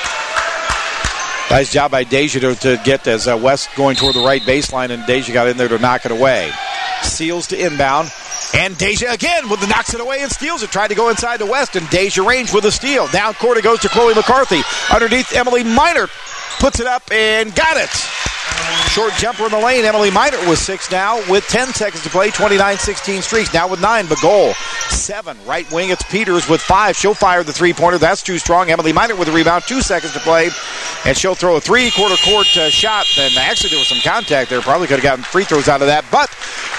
Nice job by Deja to get as West going toward the right baseline, and Deja got in there to knock it away. Seals to inbound, and Deja again knocks it away and steals it. Tried to go inside to West, and Deja Range with a steal. Down court it goes to Chloe McCarthy. Underneath Emily Miner puts it up and got it. Short jumper in the lane. Emily Miner with 6 now with 10 seconds to play. 29-16 streaks. Now with 9. Begole 7. Right wing, it's Peters with 5. She'll fire the three-pointer. That's too strong. Emily Miner with the rebound. 2 seconds to play. And she'll throw a three-quarter court shot. And actually there was some contact there. Probably could have gotten free throws out of that. But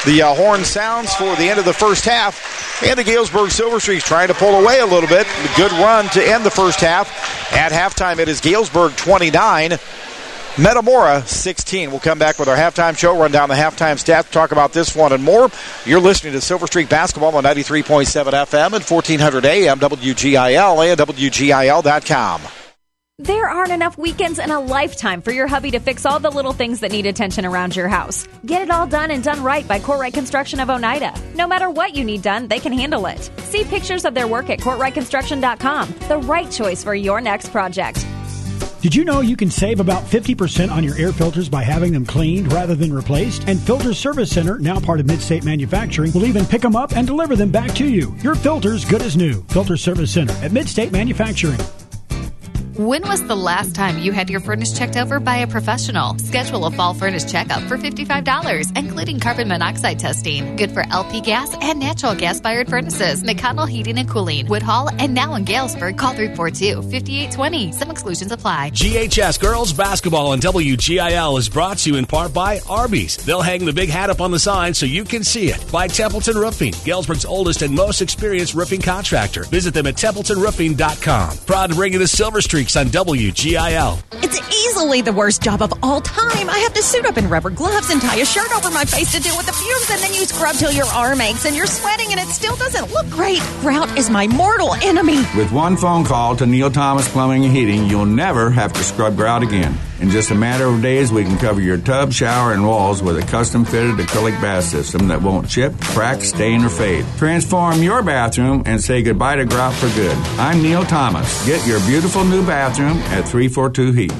The horn sounds for the end of the first half, and the Galesburg Silver Streaks trying to pull away a little bit. A good run to end the first half. At halftime, it is Galesburg 29, Metamora 16. We'll come back with our halftime show, run down the halftime stats, talk about this one and more. You're listening to Silver Streak Basketball on 93.7 FM and 1400 AM, WGIL and WGIL.com. There aren't enough weekends in a lifetime for your hubby to fix all the little things that need attention around your house. Get it all done and done right by Courtright Construction of Oneida. No matter what you need done, they can handle it. See pictures of their work at CourtrightConstruction.com. The right choice for your next project. Did you know you can save about 50% on your air filters by having them cleaned rather than replaced? And Filter Service Center, now part of Midstate Manufacturing, will even pick them up and deliver them back to you. Your filter's good as new. Filter Service Center at Midstate Manufacturing. When was the last time you had your furnace checked over by a professional? Schedule a fall furnace checkup for $55, including carbon monoxide testing. Good for LP gas and natural gas-fired furnaces. McConnell Heating and Cooling, Woodhall, and now in Galesburg. Call 342-5820. Some exclusions apply. GHS Girls Basketball on WGIL is brought to you in part by Arby's. They'll hang the big hat up on the sign so you can see it. By Templeton Roofing, Galesburg's oldest and most experienced roofing contractor. Visit them at TempletonRoofing.com. Proud to bring you the Silver Streaks on WGIL. It's easily the worst job of all time. I have to suit up in rubber gloves and tie a shirt over my face to deal with the fumes, and then you scrub till your arm aches and you're sweating and it still doesn't look great. Grout is my mortal enemy. With one phone call to Neil Thomas Plumbing and Heating, you'll never have to scrub grout again. In just a matter of days, we can cover your tub, shower, and walls with a custom-fitted acrylic bath system that won't chip, crack, stain, or fade. Transform your bathroom and say goodbye to grout for good. I'm Neil Thomas. Get your beautiful new bathroom at 342 Heat.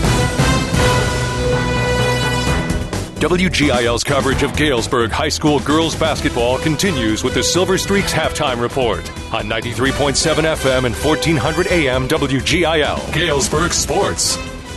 WGIL's coverage of Galesburg High School girls basketball continues with the Silver Streaks halftime report on 93.7 FM and 1400 AM WGIL. Galesburg Sports.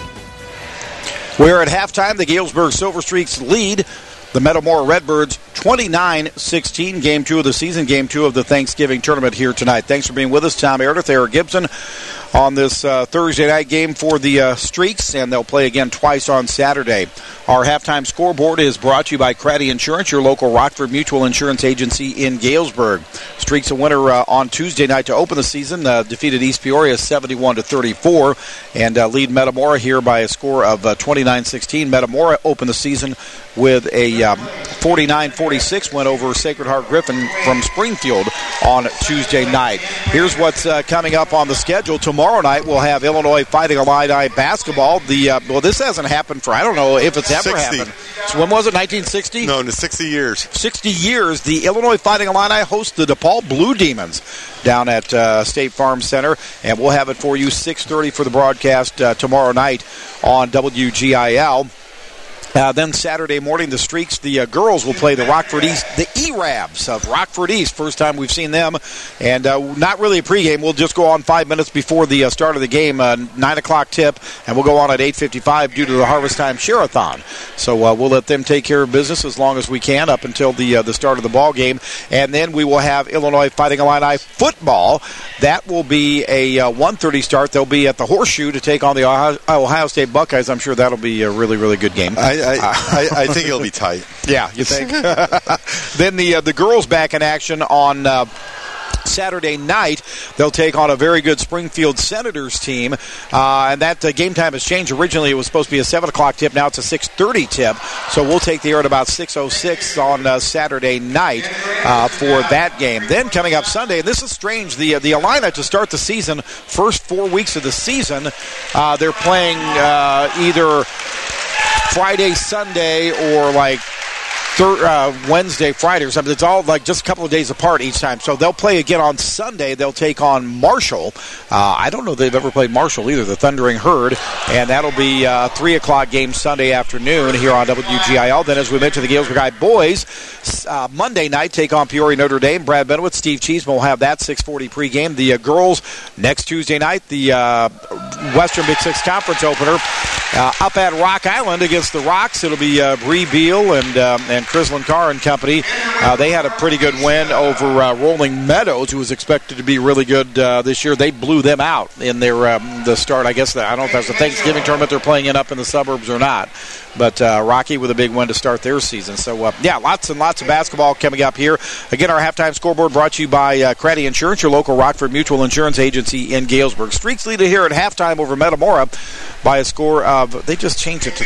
We're at halftime. The Galesburg Silver Streaks lead the Metamora Redbirds 29-16. Game 2 of the season, game 2 of the Thanksgiving tournament here tonight. Thanks for being with us. Tom Meredith, Eric Gibson on this Thursday night game for the Streaks, and they'll play again twice on Saturday. Our halftime scoreboard is brought to you by Craddy Insurance, your local Rockford Mutual Insurance agency in Galesburg. Streaks a winner on Tuesday night to open the season, defeated East Peoria 71-34, and lead Metamora here by a score of 29-16. Metamora opened the season with a 49-46 win over Sacred Heart Griffin from Springfield on Tuesday night. Here's what's coming up on the schedule. Tomorrow night we'll have Illinois Fighting Illini basketball. Well, this hasn't happened for, I don't know if it's ever 60. happened. So when was it, 1960? No, in 60 years. 60 years. The Illinois Fighting Illini host the DePaul Blue Demons down at State Farm Center, and we'll have it for you 6:30 for the broadcast tomorrow night on WGIL. Then Saturday morning, the Streaks, the girls will play the Rockford East, the E-Rabs of Rockford East. First time we've seen them. And not really a pregame. We'll just go on 5 minutes before the start of the game, 9 o'clock tip, and we'll go on at 8:55 due to the Harvest Time Share-a-thon. So we'll let them take care of business as long as we can up until the start of the ball game. And then we will have Illinois Fighting Illini football. That will be a 1:30 start. They'll be at the Horseshoe to take on the Ohio State Buckeyes. I'm sure that'll be a really, really good game. I think it'll be tight. Yeah, you think? Then the girls back in action on Saturday night. They'll take on a very good Springfield Senators team, and that game time has changed. Originally it was supposed to be a 7 o'clock tip. Now it's a 6:30 tip, so we'll take the air at about 6:06 on Saturday night for that game. Then coming up Sunday, and this is strange, the Illini to start the season, first 4 weeks of the season, they're playing either Friday, Sunday, or like Wednesday, Friday or something. It's all like just a couple of days apart each time. So they'll play again on Sunday. They'll take on Marshall. I don't know if they've ever played Marshall either, the Thundering Herd. And that'll be a 3 o'clock game Sunday afternoon here on WGIL. Then, as we mentioned, the Galesburg High boys, Monday night, take on Peoria Notre Dame. Brad Benowitz, Steve Cheeseman will have that 6:40 pregame. The girls next Tuesday night, the Western Big Six Conference opener up at Rock Island against the Rocks. It'll be Bree Beal and Crislin Carr and company. They had a pretty good win over Rolling Meadows, who was expected to be really good this year. They blew them out in their the start. I guess I don't know if that's the Thanksgiving tournament they're playing in up in the suburbs or not. But Rocky with a big win to start their season. So, lots and lots of basketball coming up here. Again, our halftime scoreboard brought to you by Craddy Insurance, your local Rockford Mutual Insurance Agency in Galesburg. Streaks lead here at halftime over Metamora by a score of, they just changed it to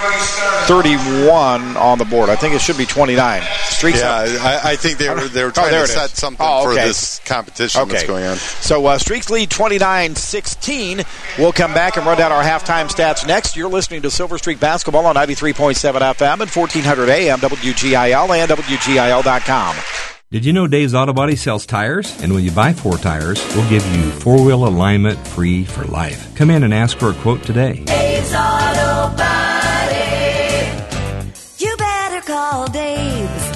31 on the board. I think it should be 29. Streaks I think they were trying to set something for this competition that's going on. So Streaks lead 29-16. We'll come back and run down our halftime stats next. You're listening to Silver Streak Basketball on 93.7 FM and 1400 AM WGIL and WGIL.com. Did you know Dave's Auto Body sells tires? And when you buy 4 tires, we'll give you 4-wheel alignment free for life. Come in and ask for a quote today. Dave's Auto Body. You better call Dave's.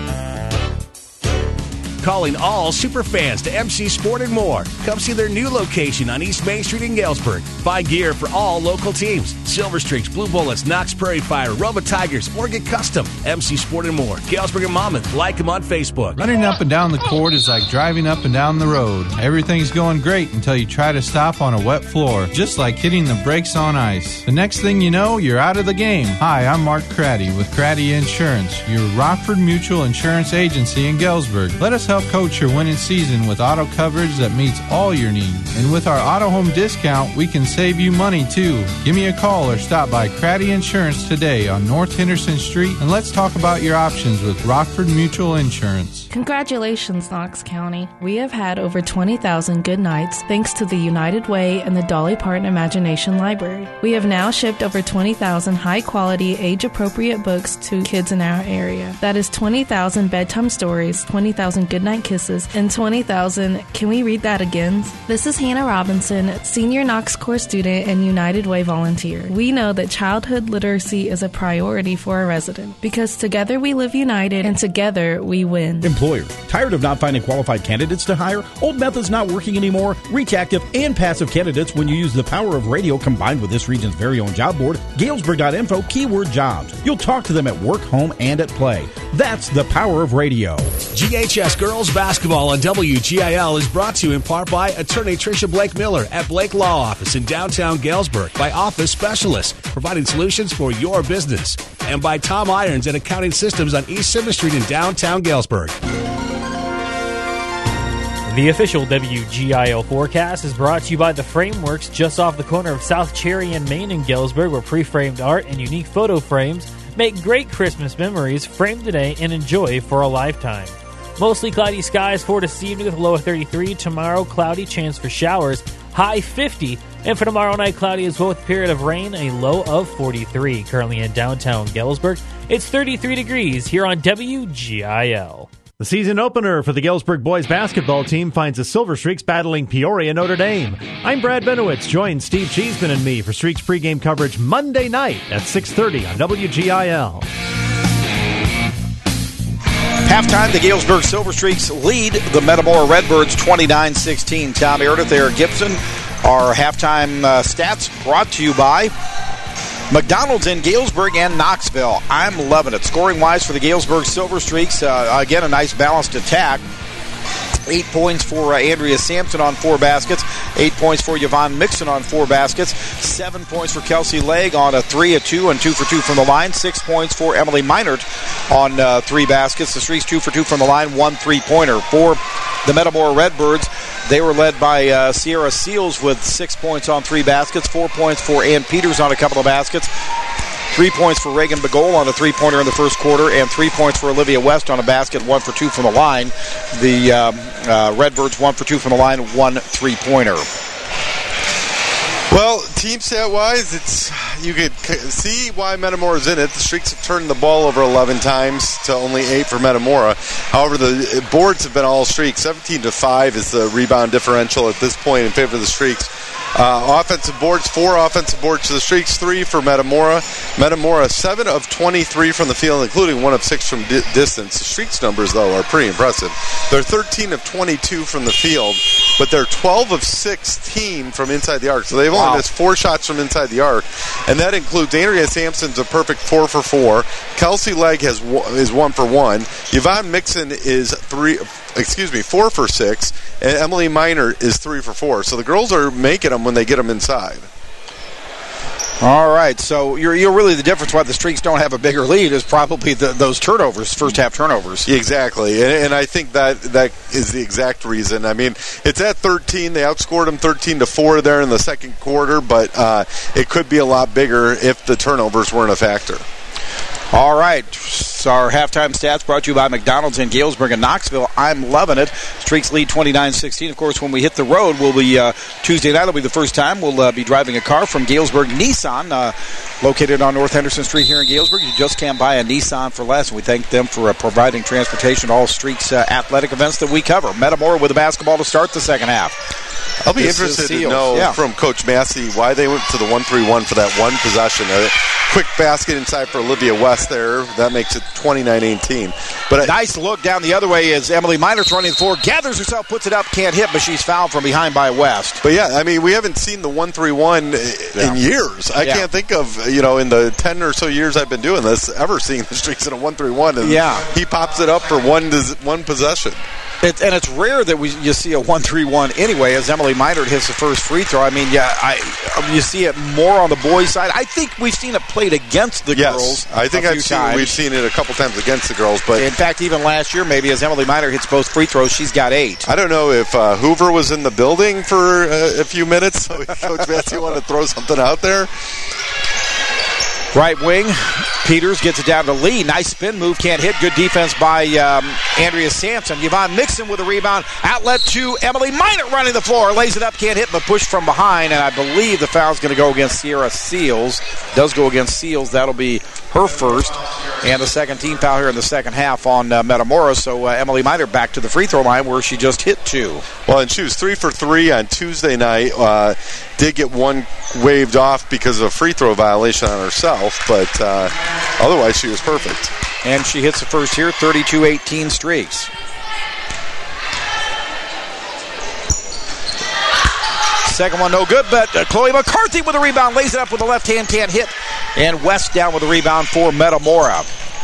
Calling all super fans to MC Sport and More. Come see their new location on East Main Street in Galesburg. Buy gear for all local teams. Silver Streaks, Blue Bullets, Knox Prairie Fire, Roma Tigers, or get custom. MC Sport and More. Galesburg and Monmouth. Like them on Facebook. Running up and down the court is like driving up and down the road. Everything's going great until you try to stop on a wet floor, just like hitting the brakes on ice. The next thing you know, you're out of the game. Hi, I'm Mark Craddy with Craddy Insurance, your Rockford Mutual Insurance Agency in Galesburg. Let us help coach your winning season with auto coverage that meets all your needs. And with our auto home discount, we can save you money too. Give me a call or stop by Craddy Insurance today on North Henderson Street, and let's talk about your options with Rockford Mutual Insurance. Congratulations, Knox County. We have had over 20,000 good nights thanks to the United Way and the Dolly Parton Imagination Library. We have now shipped over 20,000 high-quality, age-appropriate books to kids in our area. That is 20,000 bedtime stories, 20,000 goodnight kisses, and 20,000, can we read that again? This is Hannah Robinson, senior Knox Corps student and United Way volunteer. We know that childhood literacy is a priority for a resident because together we live united and together we win. Employer, tired of not finding qualified candidates to hire? Old methods not working anymore? Reach active and passive candidates when you use the power of radio combined with this region's very own job board, Galesburg.info, keyword jobs. You'll talk to them at work, home, and at play. That's the power of radio. GHS Girls Basketball on WGIL is brought to you in part by attorney Tricia Blake Miller at Blake Law Office in downtown Galesburg, by Office Specialists, providing solutions for your business, and by Tom Irons and Accounting Systems on East 7th Street in downtown Galesburg. The official WGIL forecast is brought to you by the Frameworks just off the corner of South Cherry and Main in Galesburg, where pre-framed art and unique photo frames make great Christmas memories. Frame today and enjoy for a lifetime. Mostly cloudy skies for this evening with a low of 33. Tomorrow, cloudy, chance for showers, high 50. And for tomorrow night, cloudy as well with a period of rain, a low of 43. Currently in downtown Galesburg, it's 33 degrees here on WGIL. The season opener for the Galesburg boys basketball team finds the Silver Streaks battling Peoria Notre Dame. I'm Brad Benowitz. Join Steve Cheeseman and me for Streaks pregame coverage Monday night at 6:30 on WGIL. Halftime, the Galesburg Silver Streaks lead the Metamora Redbirds 29-16. Tom Meredith, Eric Gibson. Our halftime stats brought to you by McDonald's in Galesburg and Knoxville. I'm loving it. Scoring-wise for the Galesburg Silver Streaks, again, a nice balanced attack. 8 points for Andrea Sampson on 4 baskets. 8 points for Yvonne Mixon on 4 baskets. 7 points for Kelsey Legg on a 3, a 2, and 2 for 2 from the line. 6 points for Emily Meinert on 3 baskets. The Streaks 2 for 2 from the line, 1 3-pointer. For the Metamora Redbirds, they were led by Sierra Seals with 6 points on 3 baskets. 4 points for Ann Peters on a couple of baskets. 3 points for Reagan Bagol on a 3-pointer in the first quarter, and 3 points for Olivia West on a basket, 1 for 2 from the line. The Redbirds 1 for 2 from the line, 1 3-pointer. Well, team stat-wise, you could see why Metamora's in it. The Streaks have turned the ball over 11 times to only 8 for Metamora. However, the boards have been all Streaks. 17-5 is the rebound differential at this point in favor of the Streaks. Offensive boards, 4 offensive boards to the Streaks, 3 for Metamora. Metamora, 7 of 23 from the field, including 1 of 6 from distance. The Streaks numbers, though, are pretty impressive. They're 13 of 22 from the field, but they're 12 of 16 from inside the arc. So they've only missed 4 shots from inside the arc, and that includes Andrea Sampson's a perfect 4 for 4. Kelsey Legg is 1 for 1. Yvonne Mixon is 4 for 6, and Emily Meinert is 3 for 4. So the girls are making them when they get them inside. All right, so you're really the difference why the Streaks don't have a bigger lead is probably those turnovers, first half turnovers. Exactly, and I think that is the exact reason. I mean, it's at 13. They outscored them 13-4 there in the second quarter, but it could be a lot bigger if the turnovers weren't a factor. All right, so our halftime stats brought to you by McDonald's in Galesburg and Knoxville. I'm loving it. Streaks lead 29-16. Of course, when we hit the road, we'll be Tuesday night will be the first time we'll be driving a car from Galesburg Nissan, located on North Henderson Street here in Galesburg. You just can't buy a Nissan for less, and we thank them for providing transportation to all Streaks athletic events that we cover. Metamora with the basketball to start the second half. I'll be interested to know from Coach Massey why they went to the 1-3-1 for that one possession. A quick basket inside for Olivia West there. That makes it 29-18. But a nice look down the other way as Emily Minert's running the floor, gathers herself, puts it up, can't hit, but she's fouled from behind by West. But yeah, I mean, we haven't seen the 1-3-1 in years. I can't think of, in the 10 or so years I've been doing this, ever seeing the Streaks in a 1-3-1. And he pops it up for one possession. And it's rare that you see a 1-3-1 anyway, as Emily Minert hits the first free throw. I mean, you see it more on the boys' side. I think we've seen it played against the girls. I think we've seen it a couple times against the girls. But in fact, even last year, maybe as Emily Minert hits both free throws, she's got 8. I don't know if Hoover was in the building for a few minutes, so Coach Massey wanted to throw something out there. Right wing, Peters gets it down to Lee. Nice spin move, can't hit. Good defense by Andrea Sampson. Yvonne Mixon with a rebound. Outlet to Emily Minert running the floor. Lays it up, can't hit, but pushed from behind. And I believe the foul's going to go against Sierra Seals. Does go against Seals. That'll be her first. And the second team foul here in the second half on Metamora. So Emily Minert back to the free throw line where she just hit 2. Well, and she was 3 for 3 on Tuesday night. Did get one waved off because of a free throw violation on herself, but otherwise she was perfect. And she hits the first here, 32-18 Streaks. Second one no good, but Chloe McCarthy with a rebound, lays it up with the left hand, can't hit. And West down with a rebound for Metamora.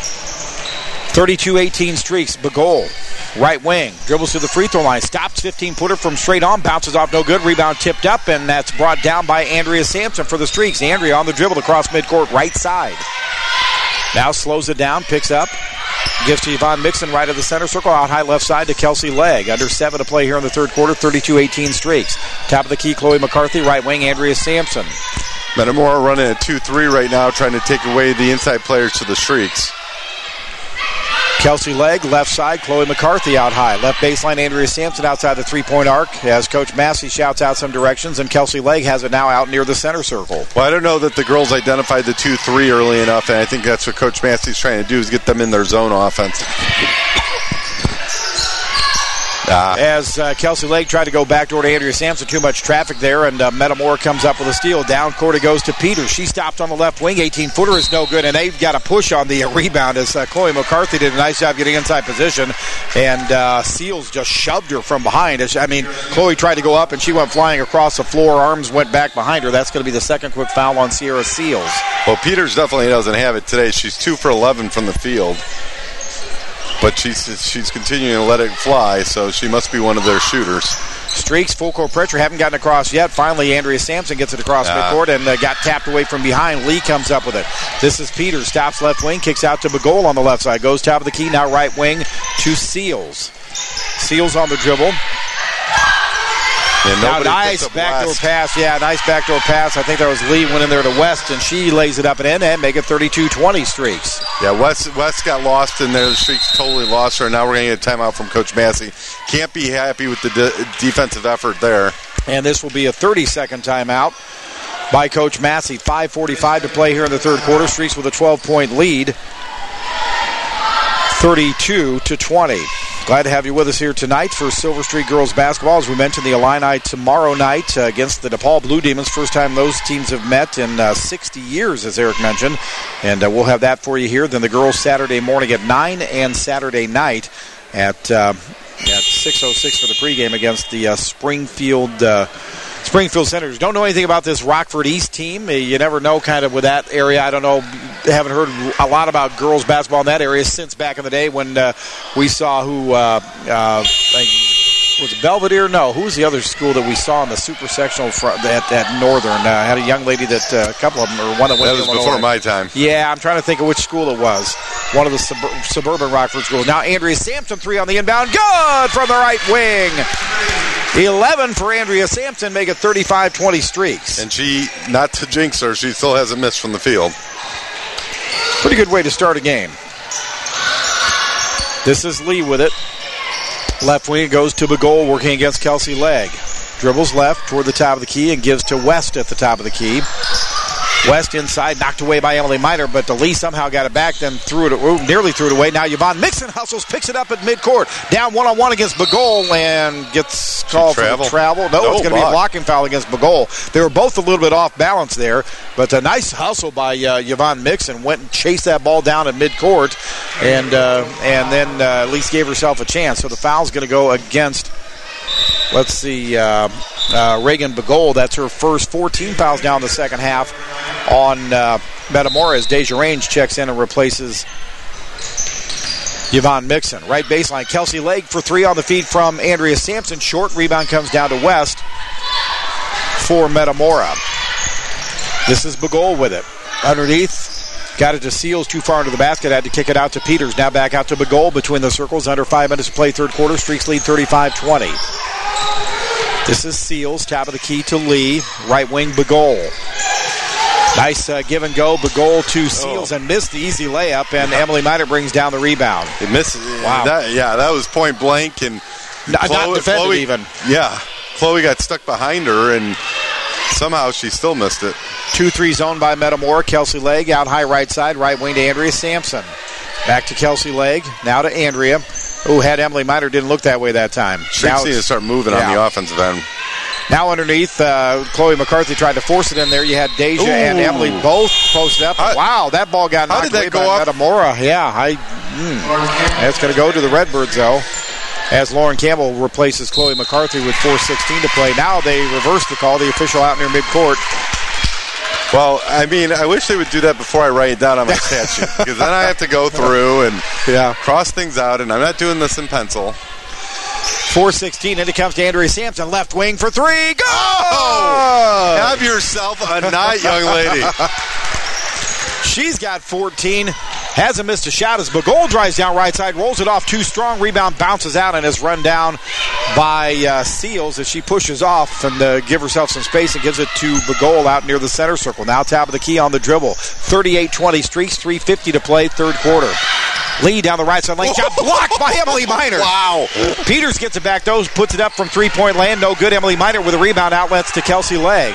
32-18 Streaks. Begol, right wing, dribbles to the free throw line, stops, 15-footer from straight on, bounces off no good, rebound tipped up, and that's brought down by Andrea Sampson for the Streaks. Andrea on the dribble across midcourt, right side. Now slows it down, picks up, gives to Yvonne Mixon right of the center circle, out high left side to Kelsey Legg. Under 7 to play here in the third quarter, 32-18 Streaks. Top of the key, Chloe McCarthy, right wing, Andrea Sampson. Metamora running a 2-3 right now, trying to take away the inside players to the Streaks. Kelsey Legg, left side, Chloe McCarthy out high. Left baseline, Andrea Sampson outside the three-point arc as Coach Massey shouts out some directions, and Kelsey Legg has it now out near the center circle. Well, I don't know that the girls identified the 2-3 early enough, and I think that's what Coach Massey's trying to do is get them in their zone offense. As Kelsey Legg tried to go backdoor to Andrea Sampson, too much traffic there, and Metamora comes up with a steal. Down court it goes to Peters. She stopped on the left wing. 18-footer is no good, and they've got a push on the rebound as Chloe McCarthy did a nice job getting inside position, and Seals just shoved her from behind. Chloe tried to go up, and she went flying across the floor. Arms went back behind her. That's going to be the second quick foul on Sierra Seals. Well, Peters definitely doesn't have it today. She's 2 for 11 from the field. But she's continuing to let it fly, so she must be one of their shooters. Streaks, full court pressure, haven't gotten across yet. Finally, Andrea Sampson gets it across midcourt and got tapped away from behind. Lee comes up with it. This is Peters, stops left wing, kicks out to Begol on the left side. Goes top of the key, now right wing to Seals. Seals on the dribble. Now nice backdoor pass. Yeah, nice backdoor pass. I think that was Lee went in there to West, and she lays it up and in and make it 32-20 Streaks. Yeah, West got lost in there. The Streaks totally lost her. Now we're going to get a timeout from Coach Massey. Can't be happy with the defensive effort there. And this will be a 30-second timeout by Coach Massey. 5:45 to play here in the third quarter. Streaks with a 12-point lead, 32-20. Glad to have you with us here tonight for Silver Streak girls basketball. As we mentioned, the Illini tomorrow night against the DePaul Blue Demons. First time those teams have met in 60 years, as Eric mentioned. And we'll have that for you here. Then the girls Saturday morning at 9 and Saturday night at 6:06 for the pregame against the Springfield Senators. Don't know anything about this Rockford East team. You never know kind of with that area. I don't know. Haven't heard a lot about girls basketball in that area since back in the day when we saw who Was it Belvedere? No. Who was the other school that we saw in the super sectional at Northern? Had a young lady that a couple of them, or one that went to Illinois. Before my time. Yeah, I'm trying to think of which school it was. One of the suburban Rockford schools. Now Andrea Sampson, 3 on the inbound. Good from the right wing. 11 for Andrea Sampson, make it 35-20 streaks. And she, not to jinx her, she still hasn't missed from the field. Pretty good way to start a game. This is Lee with it. Left wing goes to Begole, working against Kelsey Legg. Dribbles left toward the top of the key and gives to West at the top of the key. West inside, knocked away by Emily Miner, but Lee somehow got it back, then nearly threw it away. Now Yvonne Mixon hustles, picks it up at midcourt. Down one-on-one against Begole and gets called for travel. No, it's going to be a blocking foul against Begole. They were both a little bit off balance there, but a nice hustle by Yvonne Mixon. Went and chased that ball down at midcourt, and then at least gave herself a chance. So the foul's going to go against, let's see, Reagan Begole. That's her first 14 fouls now in the second half on Metamora as Deja Range checks in and replaces Yvonne Mixon. Right baseline, Kelsey Legg for 3 on the feed from Andrea Sampson. Short rebound comes down to West for Metamora. This is Begole with it. Underneath, got it to Seals, too far into the basket, had to kick it out to Peters. Now back out to Begole between the circles, under 5 minutes to play third quarter. Streaks lead 35-20. This is Seals, top of the key to Lee, right wing Begole. Nice give and go, Begole to Seals and missed the easy layup, and Emily Miner brings down the rebound. It missed. Wow. That was point blank, and not defended even. Yeah, Chloe got stuck behind her, and somehow she still missed it. 2-3 zone by Metamora. Kelsey Legg out high right side, right wing to Andrea Sampson. Back to Kelsey Legg, now to Andrea, who had Emily Miner, didn't look that way that time. She needs to start moving on the offensive end. Now underneath, Chloe McCarthy tried to force it in there. You had Deja and Emily both posted up. Wow, that ball got knocked away by Metamora. Yeah, that's going to go to the Redbirds, though, as Lauren Campbell replaces Chloe McCarthy with 4:16 to play. Now they reverse the call, the official out near midcourt. Well, I mean, I wish they would do that before I write it down on my stat sheet, because then I have to go through and cross things out, and I'm not doing this in pencil. 4:16, and it comes to Andrea Sampson, left wing for 3. Go! Oh, have yourself a night, young lady. She's got 14. Hasn't missed a shot as Begole drives down right side, rolls it off too strong. Rebound bounces out and is run down by Seals as she pushes off and give herself some space and gives it to Begole out near the center circle. Now top of the key on the dribble. 38-20 streaks, 3:50 to play, third quarter. Lee down the right side lane, shot blocked by Emily Miner. Wow. Peters gets it back, though, puts it up from three-point land. No good. Emily Miner with a rebound, outlets to Kelsey Legg.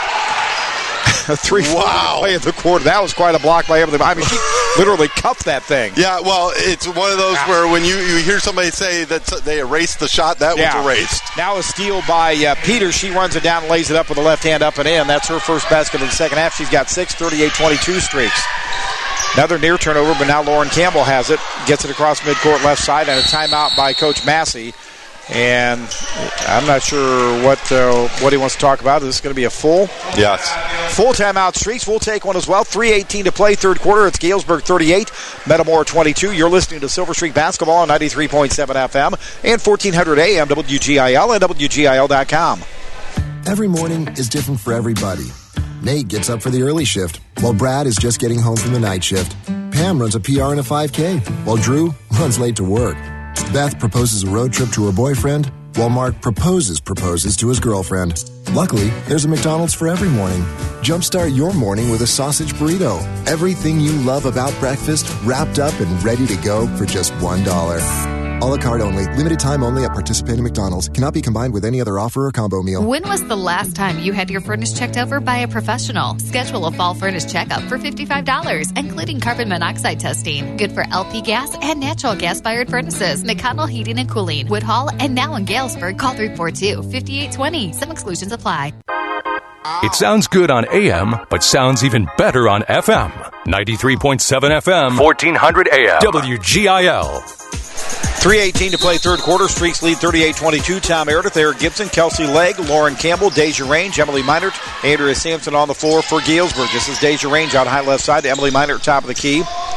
A 3-4 play in the quarter. That was quite a block by Emily. I mean, she literally cuffed that thing. Yeah, well, it's one of those where when you hear somebody say that they erased the shot, that was erased. Now a steal by Peters. She runs it down and lays it up with the left hand up and in. That's her first basket of the second half. She's got 6 38-22 streaks. Another near turnover, but now Lauren Campbell has it. Gets it across midcourt left side, and a timeout by Coach Massey. And I'm not sure what he wants to talk about. Is this going to be a full? Yes. Full timeout streaks. We'll take one as well. 3:18 to play, third quarter. It's Galesburg 38, Metamora 22. You're listening to Silver Streak Basketball on 93.7 FM and 1400 AM WGIL and WGIL.com. Every morning is different for everybody. Nate gets up for the early shift, while Brad is just getting home from the night shift. Pam runs a PR and a 5K, while Drew runs late to work. Beth proposes a road trip to her boyfriend, while Mark proposes to his girlfriend. Luckily, there's a McDonald's for every morning. Jumpstart your morning with a sausage burrito. Everything you love about breakfast wrapped up and ready to go for just $1. A la carte only. Limited time only at participating McDonald's. Cannot be combined with any other offer or combo meal. When was the last time you had your furnace checked over by a professional? Schedule a fall furnace checkup for $55, including carbon monoxide testing. Good for LP gas and natural gas-fired furnaces. McConnell Heating and Cooling, Woodhall, and now in Galesburg. Call 342-5820. Some exclusions apply. It sounds good on AM, but sounds even better on FM. 93.7 FM, 1400 AM. WGIL. 3:18 to play third quarter. Streaks lead 38-22. Tom Meredith, Eric Gibson, Kelsey Legg, Lauren Campbell, Deja Range, Emily Minert, Andrea Sampson on the floor for Galesburg. This is Deja Range on high left side to Emily Minert, top of the key.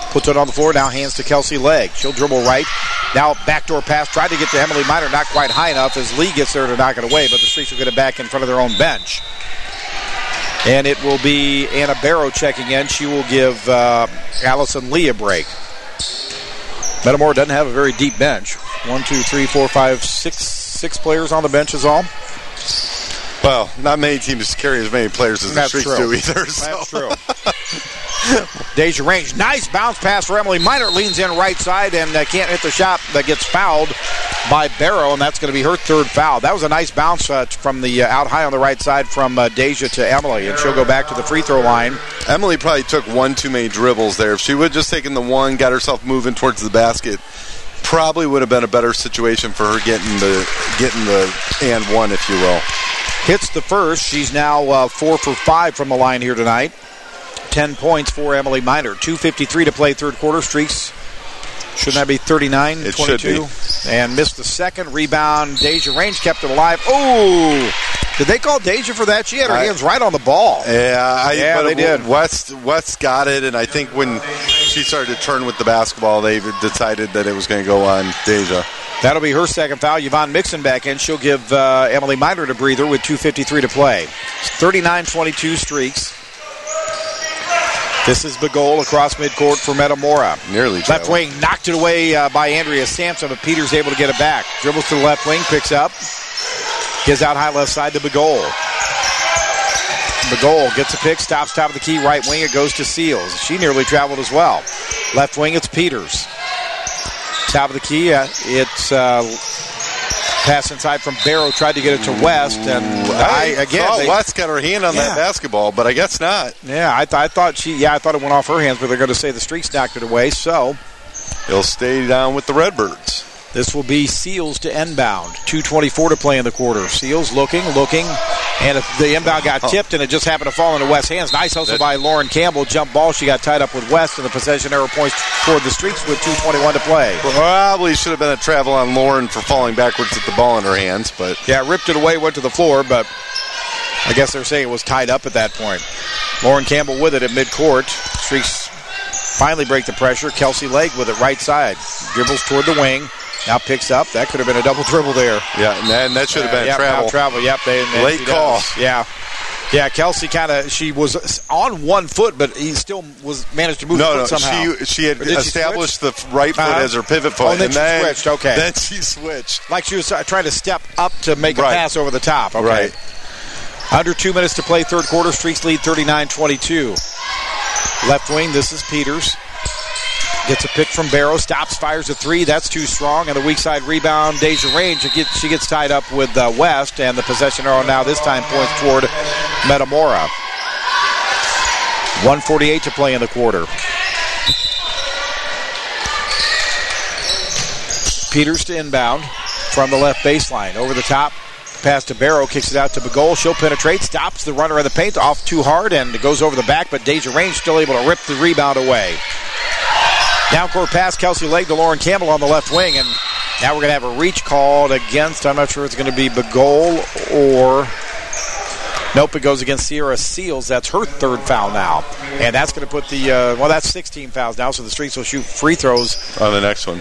Puts it on the floor. Now hands to Kelsey Legg. She'll dribble right. Now backdoor pass. Tried to get to Emily Miner. Not quite high enough as Lee gets there to knock it away. But the Streaks will get it back in front of their own bench. And it will be Anna Barrow checking in. She will give Allison Lee a break. Metamora doesn't have a very deep bench. 1, 2, 3, 4, 5, 6 players on the bench is all. Well, not many teams carry as many players as the Streaks do either. That's true. Deja Range, nice bounce pass for Emily Miner. Leans in right side and can't hit the shot. That gets fouled by Barrow, and that's going to be her third foul. That was a nice bounce from the out high on the right side from Deja to Emily, and she'll go back to the free throw line. Emily probably took one too many dribbles there. If she would have just taken the one, got herself moving towards the basket, probably would have been a better situation for her getting the and one, if you will. Hits the first. She's now 4 for 5 from the line here tonight. 10 points for Emily Miner. 2:53 to play third quarter. Streaks, shouldn't that be 39-22? It should be. And missed the second rebound. Deja Range kept it alive. Oh! Did they call Deja for that? She had her hands right on the ball. Yeah, they did. West got it, and I think when she started to turn with the basketball, they decided that it was going to go on Deja. That'll be her second foul. Yvonne Mixon back in. She'll give Emily Miner a breather with 2:53 to play. 39-22 Streaks. This is Begole across midcourt for Metamora. Nearly left wing, knocked it away by Andrea Sampson, but Peters able to get it back. Dribbles to the left wing, picks up. Gives out high left side to Begole. Begole gets a pick, stops top of the key, right wing. It goes to Seals. She nearly traveled as well. Left wing, it's Peters. Top of the key, it's pass inside from Barrow. Tried to get it to West, and West got her hand on that basketball, but I guess not. Yeah, I thought it went off her hands, but they're going to say the Streaks knocked it away. So it'll stay down with the Redbirds. This will be Seals to inbound. 2:24 to play in the quarter. Seals looking, and if the inbound got tipped and it just happened to fall into West's hands. Nice hustle by Lauren Campbell. Jump ball. She got tied up with West, and the possession error points toward the Streaks with 2:21 to play. Probably should have been a travel on Lauren for falling backwards with the ball in her hands, but yeah, ripped it away, went to the floor, but I guess they're saying it was tied up at that point. Lauren Campbell with it at midcourt. Streaks finally break the pressure. Kelsey Legg with it right side. Dribbles toward the wing. Now picks up. That could have been a double dribble there. Yeah, and that should have been a travel. Yep, late call. Yeah, Kelsey she was on 1 foot, but he still managed to move the foot somehow. She had established the right foot as her pivot foot. And then she switched, okay. Then she switched. Like she was trying to step up to make a pass over the top. Okay. Right. Under 2 minutes to play third quarter. Streaks lead 39-22. Left wing, this is Peters. Gets a pick from Barrow, stops, fires a three. That's too strong. And the weak side rebound, Deja Range. She gets tied up with West, and the possession arrow now this time points toward Metamora. 1:48 to play in the quarter. Peters to inbound from the left baseline. Over the top, pass to Barrow, kicks it out to Begole. She'll penetrate, stops the runner in the paint, off too hard, and it goes over the back, but Deja Range still able to rip the rebound away. Down-court pass, Kelsey Legg to Lauren Campbell on the left wing, and now we're going to have a reach called against, I'm not sure it's going to be Begole or... Nope, it goes against Sierra Seals. That's her third foul now. And that's going to put that's 16 fouls now, so the Streaks will shoot free throws on the next one.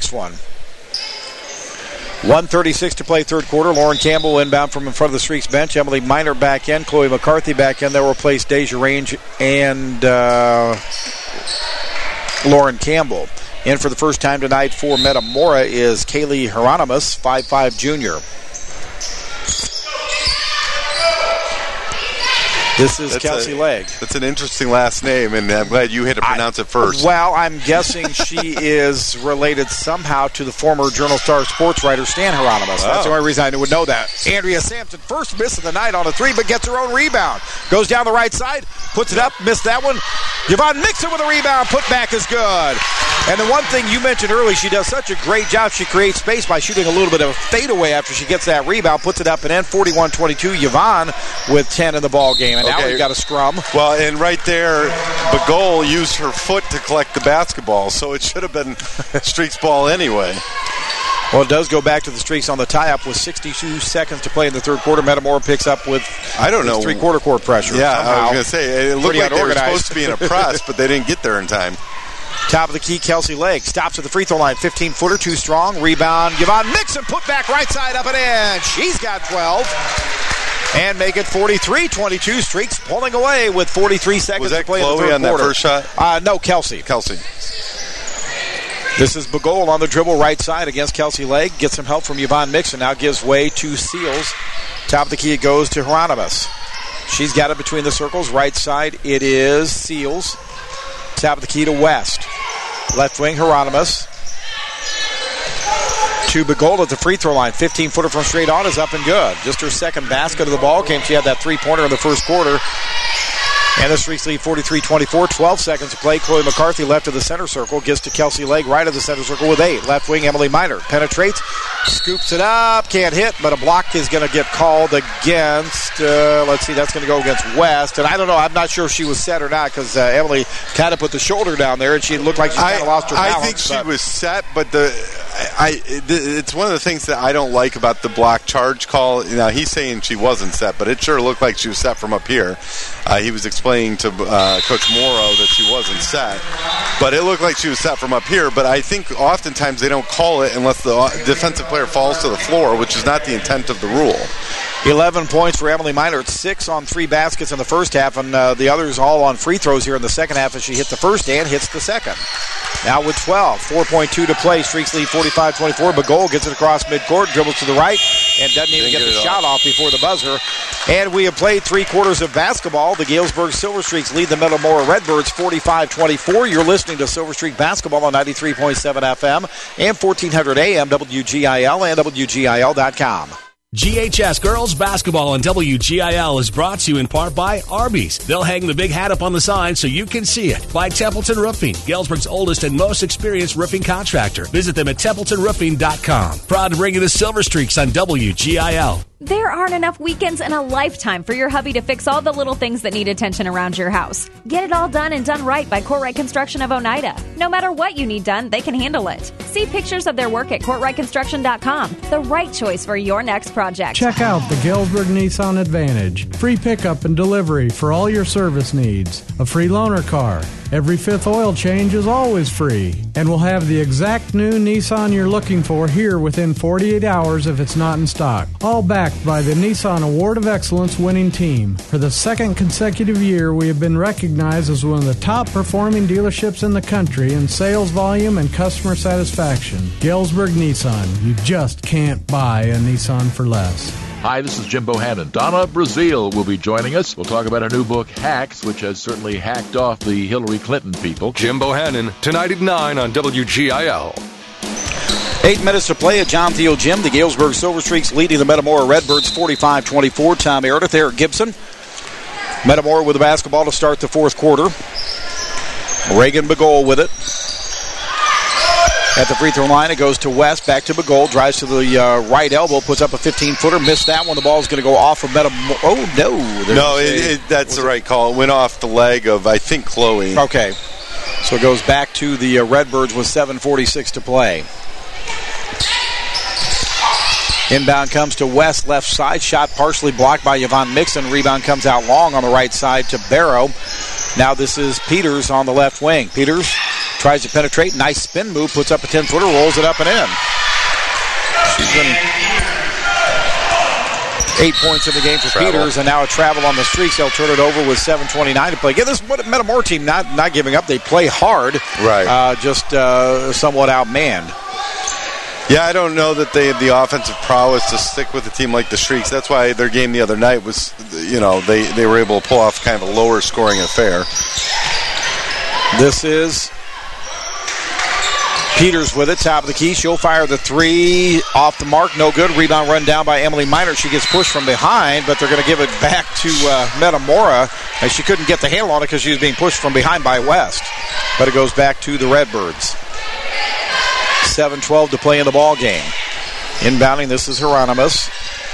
1:36 to play third quarter. Lauren Campbell inbound from in front of the Streaks bench. Emily Miner back in. Chloe McCarthy back in. They'll replace Deja Range and Lauren Campbell. In for the first time tonight for Metamora is Kaylee Hieronymus, 5'5" junior. This is Kelsey Legg. That's an interesting last name, and I'm glad you had to pronounce it first. Well, I'm guessing she is related somehow to the former Journal Star sports writer Stan Hieronymus. That's the only reason I would know that. Andrea Sampson, first miss of the night on a three, but gets her own rebound. Goes down the right side, puts it up, missed that one. Yvonne Mixon with a rebound, put back is good. And the one thing you mentioned earlier, she does such a great job. She creates space by shooting a little bit of a fadeaway after she gets that rebound, puts it up and in. 41-22, Yvonne with 10 in the ball game. And now we've got a scrum. Well, and right there, Begole used her foot to collect the basketball, so it should have been Streaks ball anyway. Well, it does go back to the Streaks on the tie-up with 62 seconds to play in the third quarter. Metamora picks up with three-quarter court pressure. Yeah, somehow. I was going to say, it looked like they were supposed to be in a press, but they didn't get there in time. Top of the key, Kelsey Lake. Stops at the free throw line. 15-footer, too strong. Rebound, Yvonne Mixon. Put back right side, up and in. She's got 12. And make it 43-22. Streaks pulling away with 43 seconds to play in the third quarter. Was that Chloe on that first shot? No, Kelsey. This is Bagol on the dribble right side against Kelsey Lake. Gets some help from Yvonne Mixon. Now gives way to Seals. Top of the key, it goes to Hieronymus. She's got it between the circles. Right side, it is Seals. Top of the key to West. Left wing, Hieronymus. To Bagol at the free throw line. 15-footer from straight on is up and good. Just her second basket of the ball game. She had that three-pointer in the first quarter. And the Streaks lead 43-24. 12 seconds to play. Chloe McCarthy left of the center circle. Gets to Kelsey Lake right of the center circle with 8. Left wing, Emily Miner. Penetrates. Scoops it up. Can't hit, but a block is going to get called against, let's see, that's going to go against West. And I don't know. I'm not sure if she was set or not because Emily kind of put the shoulder down there and she looked like she kind of lost her balance. I think she was set, but it's one of the things that I don't like about the block charge call. Now, he's saying she wasn't set, but it sure looked like she was set from up here. He was explaining to Coach Morrow that she wasn't set, but it looked like she was set from up here. But I think oftentimes they don't call it unless the defensive player falls to the floor, which is not the intent of the rule. 11 points for Emily Miner. 6 on 3 baskets in the first half, and the others all on free throws here in the second half as she hit the first and hits the second. Now with 12, 4.2 to play. Streaks lead 45-24. Bagol gets it across midcourt, dribbles to the right, and doesn't even get the shot off before the buzzer. And we have played 3 quarters of basketball. The Galesburg Silver Streaks lead the Metamora Redbirds 45-24. You're listening to Silver Streak Basketball on 93.7 FM and 1400 AM WGIL and WGIL.com. GHS Girls Basketball on WGIL is brought to you in part by Arby's. They'll hang the big hat up on the sign so you can see it. By Templeton Roofing, Galesburg's oldest and most experienced roofing contractor. Visit them at TempletonRoofing.com. Proud to bring you the Silver Streaks on WGIL. There aren't enough weekends in a lifetime for your hubby to fix all the little things that need attention around your house. Get it all done and done right by Courtright Construction of Oneida. No matter what you need done, they can handle it. See pictures of their work at CourtrightConstruction.com. The right choice for your next project. Check out the Galesburg Nissan Advantage. Free pickup and delivery for all your service needs. A free loaner car. Every 5th oil change is always free. And we'll have the exact new Nissan you're looking for here within 48 hours if it's not in stock. All backed by the Nissan Award of Excellence winning team. For the second consecutive year, we have been recognized as one of the top performing dealerships in the country in sales volume and customer satisfaction. Galesburg Nissan. You just can't buy a Nissan for less. Hi, this is Jim Bohannon. Donna Brazile will be joining us. We'll talk about her new book, Hacks, which has certainly hacked off the Hillary Clinton people. Jim Bohannon, tonight at 9 on WGIL. 8 minutes to play at John Thiel Gym. The Galesburg Silver Streaks leading the Metamora Redbirds 45-24. Tom Meredith, Eric Gibson. Metamora with the basketball to start the fourth quarter. Reagan Bagol with it. At the free throw line, it goes to West, back to Bagol, drives to the right elbow, puts up a 15-footer, missed that one. The ball's going to go off of Metamora. Oh, no. That's the right call. It went off the leg of, I think, Chloe. Okay. So it goes back to the Redbirds with 7:46 to play. Inbound comes to West, left side. Shot partially blocked by Yvonne Mixon. Rebound comes out long on the right side to Barrow. Now this is Peters on the left wing. Peters tries to penetrate. Nice spin move. Puts up a 10-footer. Rolls it up and in. She's been 8 points in the game for Peters, and now a travel on the Streaks. They'll turn it over with 7:29 to play. Again, this is what Metamora team not giving up. They play hard. Right. Just somewhat outmanned. Yeah, I don't know that they have the offensive prowess to stick with a team like the Streaks. That's why their game the other night was, they were able to pull off kind of a lower scoring affair. This is Peters with it, top of the key. She'll fire the 3 off the mark. No good. Rebound run down by Emily Miner. She gets pushed from behind, but they're going to give it back to Metamora. And she couldn't get the handle on it because she was being pushed from behind by West. But it goes back to the Redbirds. 7:12 to play in the ball game. Inbounding, this is Hieronymus.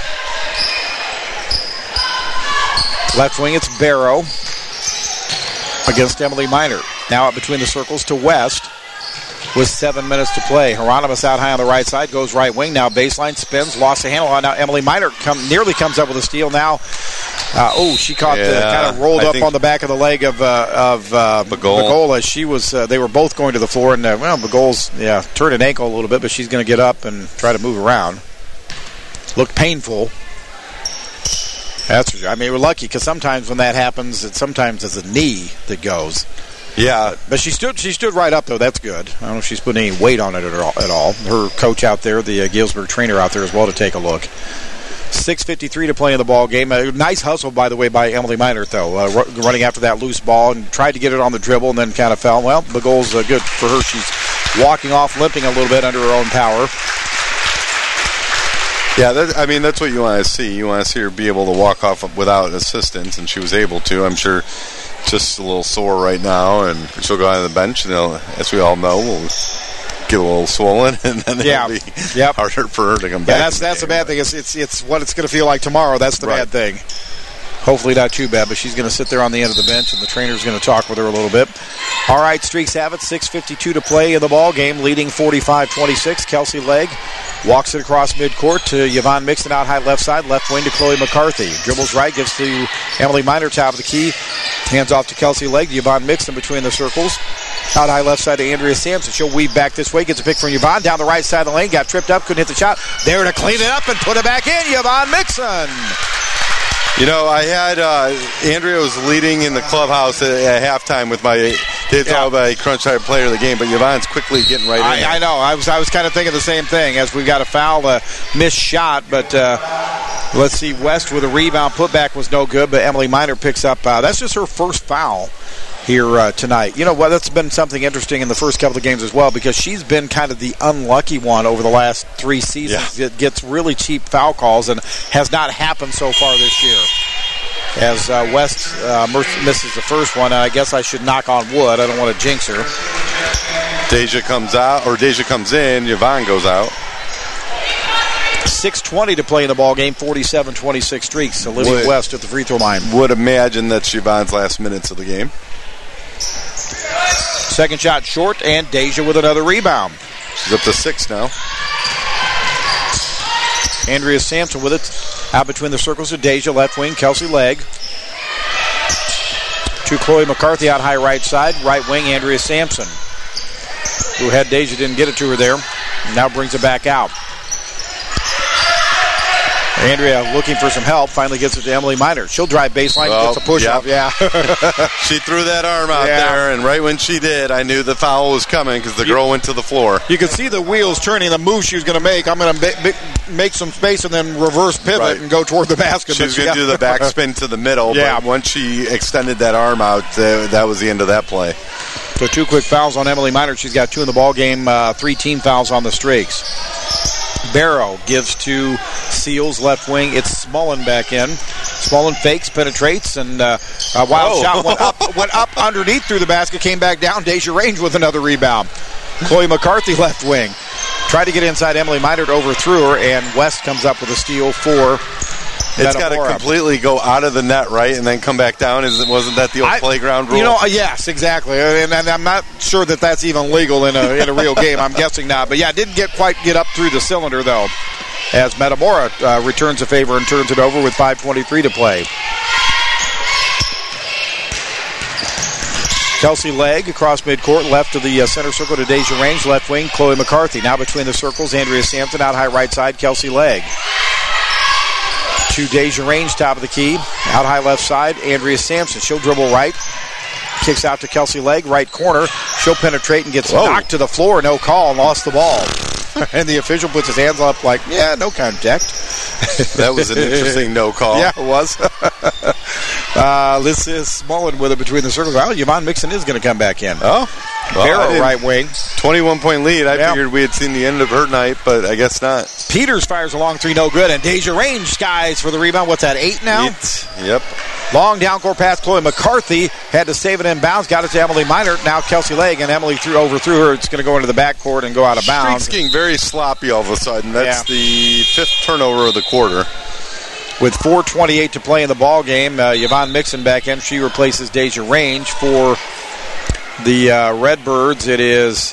Left wing, it's Barrow against Emily Miner. Now up between the circles to West. with 7 minutes to play. Hieronymus out high on the right side, goes right wing, now baseline, spins, lost the handle on. Now Emily Minor nearly comes up with a steal. Now, she caught kind of rolled up on the back of the leg of Bagol as she was. They were both going to the floor, and Bagol's turned an ankle a little bit, but she's going to get up and try to move around. Looked painful. We're lucky because sometimes when that happens, sometimes it's a knee that goes. Yeah, but she stood right up though. That's good. I don't know if she's putting any weight on it at all. Her coach out there, the Galesburg trainer out there as well, to take a look. 6:53 to play in the ball game. A nice hustle, by the way, by Emily Minor though, running after that loose ball and tried to get it on the dribble and then kind of fell. Well, the goal's good for her. She's walking off, limping a little bit under her own power. Yeah, that's what you want to see. You want to see her be able to walk off without assistance, and she was able to. I'm sure just a little sore right now, and she'll go on the bench, and as we all know, we'll get a little swollen, and then it'll be harder for her to come back. Yeah, that's the bad thing. It's what it's going to feel like tomorrow. That's the bad thing. Hopefully not too bad, but she's going to sit there on the end of the bench, and the trainer's going to talk with her a little bit. All right, Streaks have it. 6:52 to play in the ball game, leading 45-26. Kelsey Legg walks it across midcourt to Yvonne Mixon out high left side, left wing to Chloe McCarthy. Dribbles right, gives to Emily Minor, top of the key. Hands off to Kelsey Legg, to Yvonne Mixon between the circles. Out high left side to Andrea Sampson. She'll weave back this way, gets a pick from Yvonne. Down the right side of the lane, got tripped up, couldn't hit the shot. There to clean it up and put it back in, Yvonne Mixon. I had Andrea was leading in the clubhouse at halftime with my Crunch Time Player of the Game, but Yvonne's quickly getting right in. I know. I was kind of thinking the same thing as we got a foul, missed shot, but let's see. West with a rebound, putback was no good, but Emily Minor picks up. That's just her first foul here tonight. That's been something interesting in the first couple of games as well, because she's been kind of the unlucky one over the last 3 seasons. It gets really cheap foul calls and has not happened so far this year. As West misses the first one, and I guess I should knock on wood. I don't want to jinx her. Deja comes in, Yvonne goes out. 6:20 to play in the ball game, 47-26 Streaks. Olivia West at the free throw line. Would imagine that's Yvonne's last minutes of the game. Second shot short, and Deja with another rebound. She's up to 6 now. Andrea Sampson with it. Out between the circles of Deja, left wing, Kelsey Legg. To Chloe McCarthy out high right side. Right wing, Andrea Sampson, who had Deja, didn't get it to her there. Now brings it back out. Andrea looking for some help, finally gets it to Emily Minor. She'll drive baseline, gets a push-off. Yeah. She threw that arm out there, and right when she did, I knew the foul was coming because the girl went to the floor. You could see the wheels turning, the move she was going to make. I'm going to make some space and then reverse pivot and go toward the basket. She was going to do the backspin to the middle, but once she extended that arm out, that was the end of that play. So 2 quick fouls on Emily Minor. She's got 2 in the ball game, 3 team fouls on the Streaks. Barrow gives to Seals, left wing. It's Smullen back in. Smullen fakes, penetrates, and a wild shot went up underneath through the basket, came back down. Deja Range with another rebound. Chloe McCarthy, left wing. Tried to get inside Emily Minor, overthrew her, and West comes up with a steal for It's got to completely go out of the net, right, and then come back down. Wasn't that the old playground rule? Yes, exactly. And I'm not sure that that's even legal in a real game. I'm guessing not. But it didn't quite get up through the cylinder though. As Metamora returns a favor and turns it over with 5:23 to play. Kelsey Legg across midcourt, left to the center circle to Deja Range, left wing, Chloe McCarthy. Now between the circles, Andrea Sampson out high right side, Kelsey Legg. To Deja Range, top of the key. Out high left side, Andrea Sampson. She'll dribble right. Kicks out to Kelsey Legg, right corner. She'll penetrate and gets knocked to the floor. No call and lost the ball. And the official puts his hands up like, no contact. That was an interesting no call. Yeah, it was. This is Smullen with it between the circles. Well, Yvonne Mixon is going to come back in. Oh. Barrow, right wing. 21-point lead. I figured we had seen the end of her night, but I guess not. Peters fires a long 3, no good. And Deja Range skies for the rebound. What's that, 8 now? 8, yep. Long down-court pass. Chloe McCarthy had to save it in bounds. Got it to Emily Minor. Now Kelsey Legg, and Emily overthrew her. It's going to go into the backcourt and go out of bounds. Streaks getting very sloppy all of a sudden. That's the 5th turnover of the quarter. With 4:28 to play in the ball game, Yvonne Mixon back in. She replaces Deja Range for the Redbirds. It is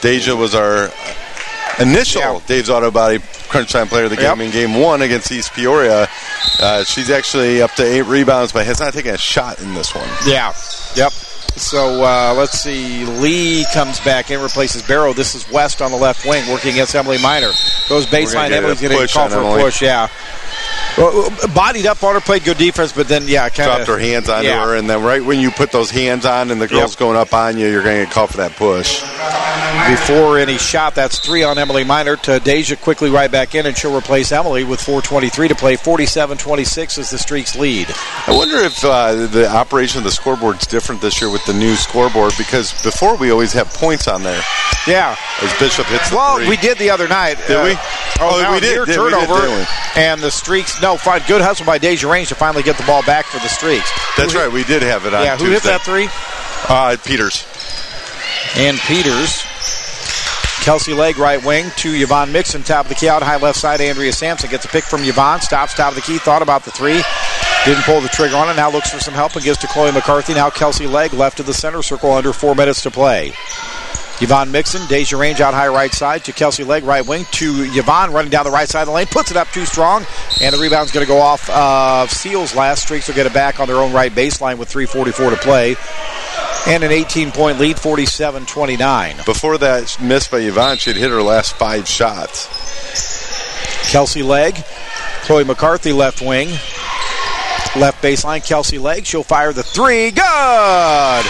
Deja was our initial Dave's Auto Body Crunch Time Player of the game in Game 1 against East Peoria. She's actually up to 8 rebounds, but has not taken a shot in this one. Yeah. Yep. So let's see. Lee comes back in, replaces Barrow. This is West on the left wing, working against Emily Minor. Goes baseline. Emily's going to call for a push. Yeah. Well, bodied up on her, played good defense, but then, kind of dropped her hands onto her, and then right when you put those hands on and the girl's going up on you, you're going to get called for that push. Before any shot, that's 3 on Emily Minor. To Deja quickly right back in, and she'll replace Emily with 4:23 to play. 47-26 is the Streaks lead. I wonder if the operation of the scoreboard's different this year with the new scoreboard, because before we always have points on there. Yeah. As Bishop hits the 3. We did the other night. Did we? We did. Turnover. And the Streaks, fine. Good hustle by Deja Range to finally get the ball back for the Streaks. That's right. We did have it on Tuesday. Who hit that 3? Peters. And Peters. Kelsey Legg, right wing, to Yvonne Mixon, top of the key out, high left side. Andrea Sampson gets a pick from Yvonne, stops top of the key, thought about the 3, didn't pull the trigger on it, now looks for some help and gives to Chloe McCarthy. Now Kelsey Legg left of the center circle under 4 minutes to play. Yvonne Mixon, Deja Range out high right side to Kelsey Legg, right wing, to Yvonne running down the right side of the lane, puts it up too strong, and the rebound's going to go off of Seals last. Streaks will get it back on their own right baseline with 3:44 to play. And an 18-point lead, 47-29. Before that miss by Yvonne, she had hit her last 5 shots. Kelsey Legg, Chloe McCarthy left wing. Left baseline, Kelsey Legg. She'll fire the 3. Good!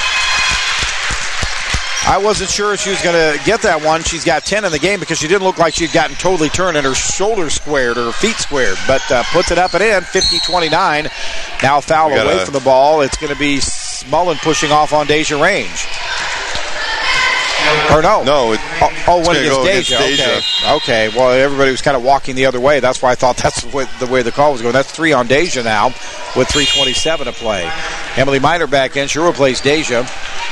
I wasn't sure if she was going to get that one. She's got 10 in the game because she didn't look like she'd gotten totally turned and her shoulders squared or her feet squared. But puts it up and in, 50-29. Now foul away from the ball. It's going to be Smullen pushing off on Deja Range. Or no. No. Went against Deja. Okay. Well, everybody was kind of walking the other way. That's why I thought that's the way the call was going. That's 3 on Deja now with 3:27 to play. Emily Minor back in. She'll replace Deja.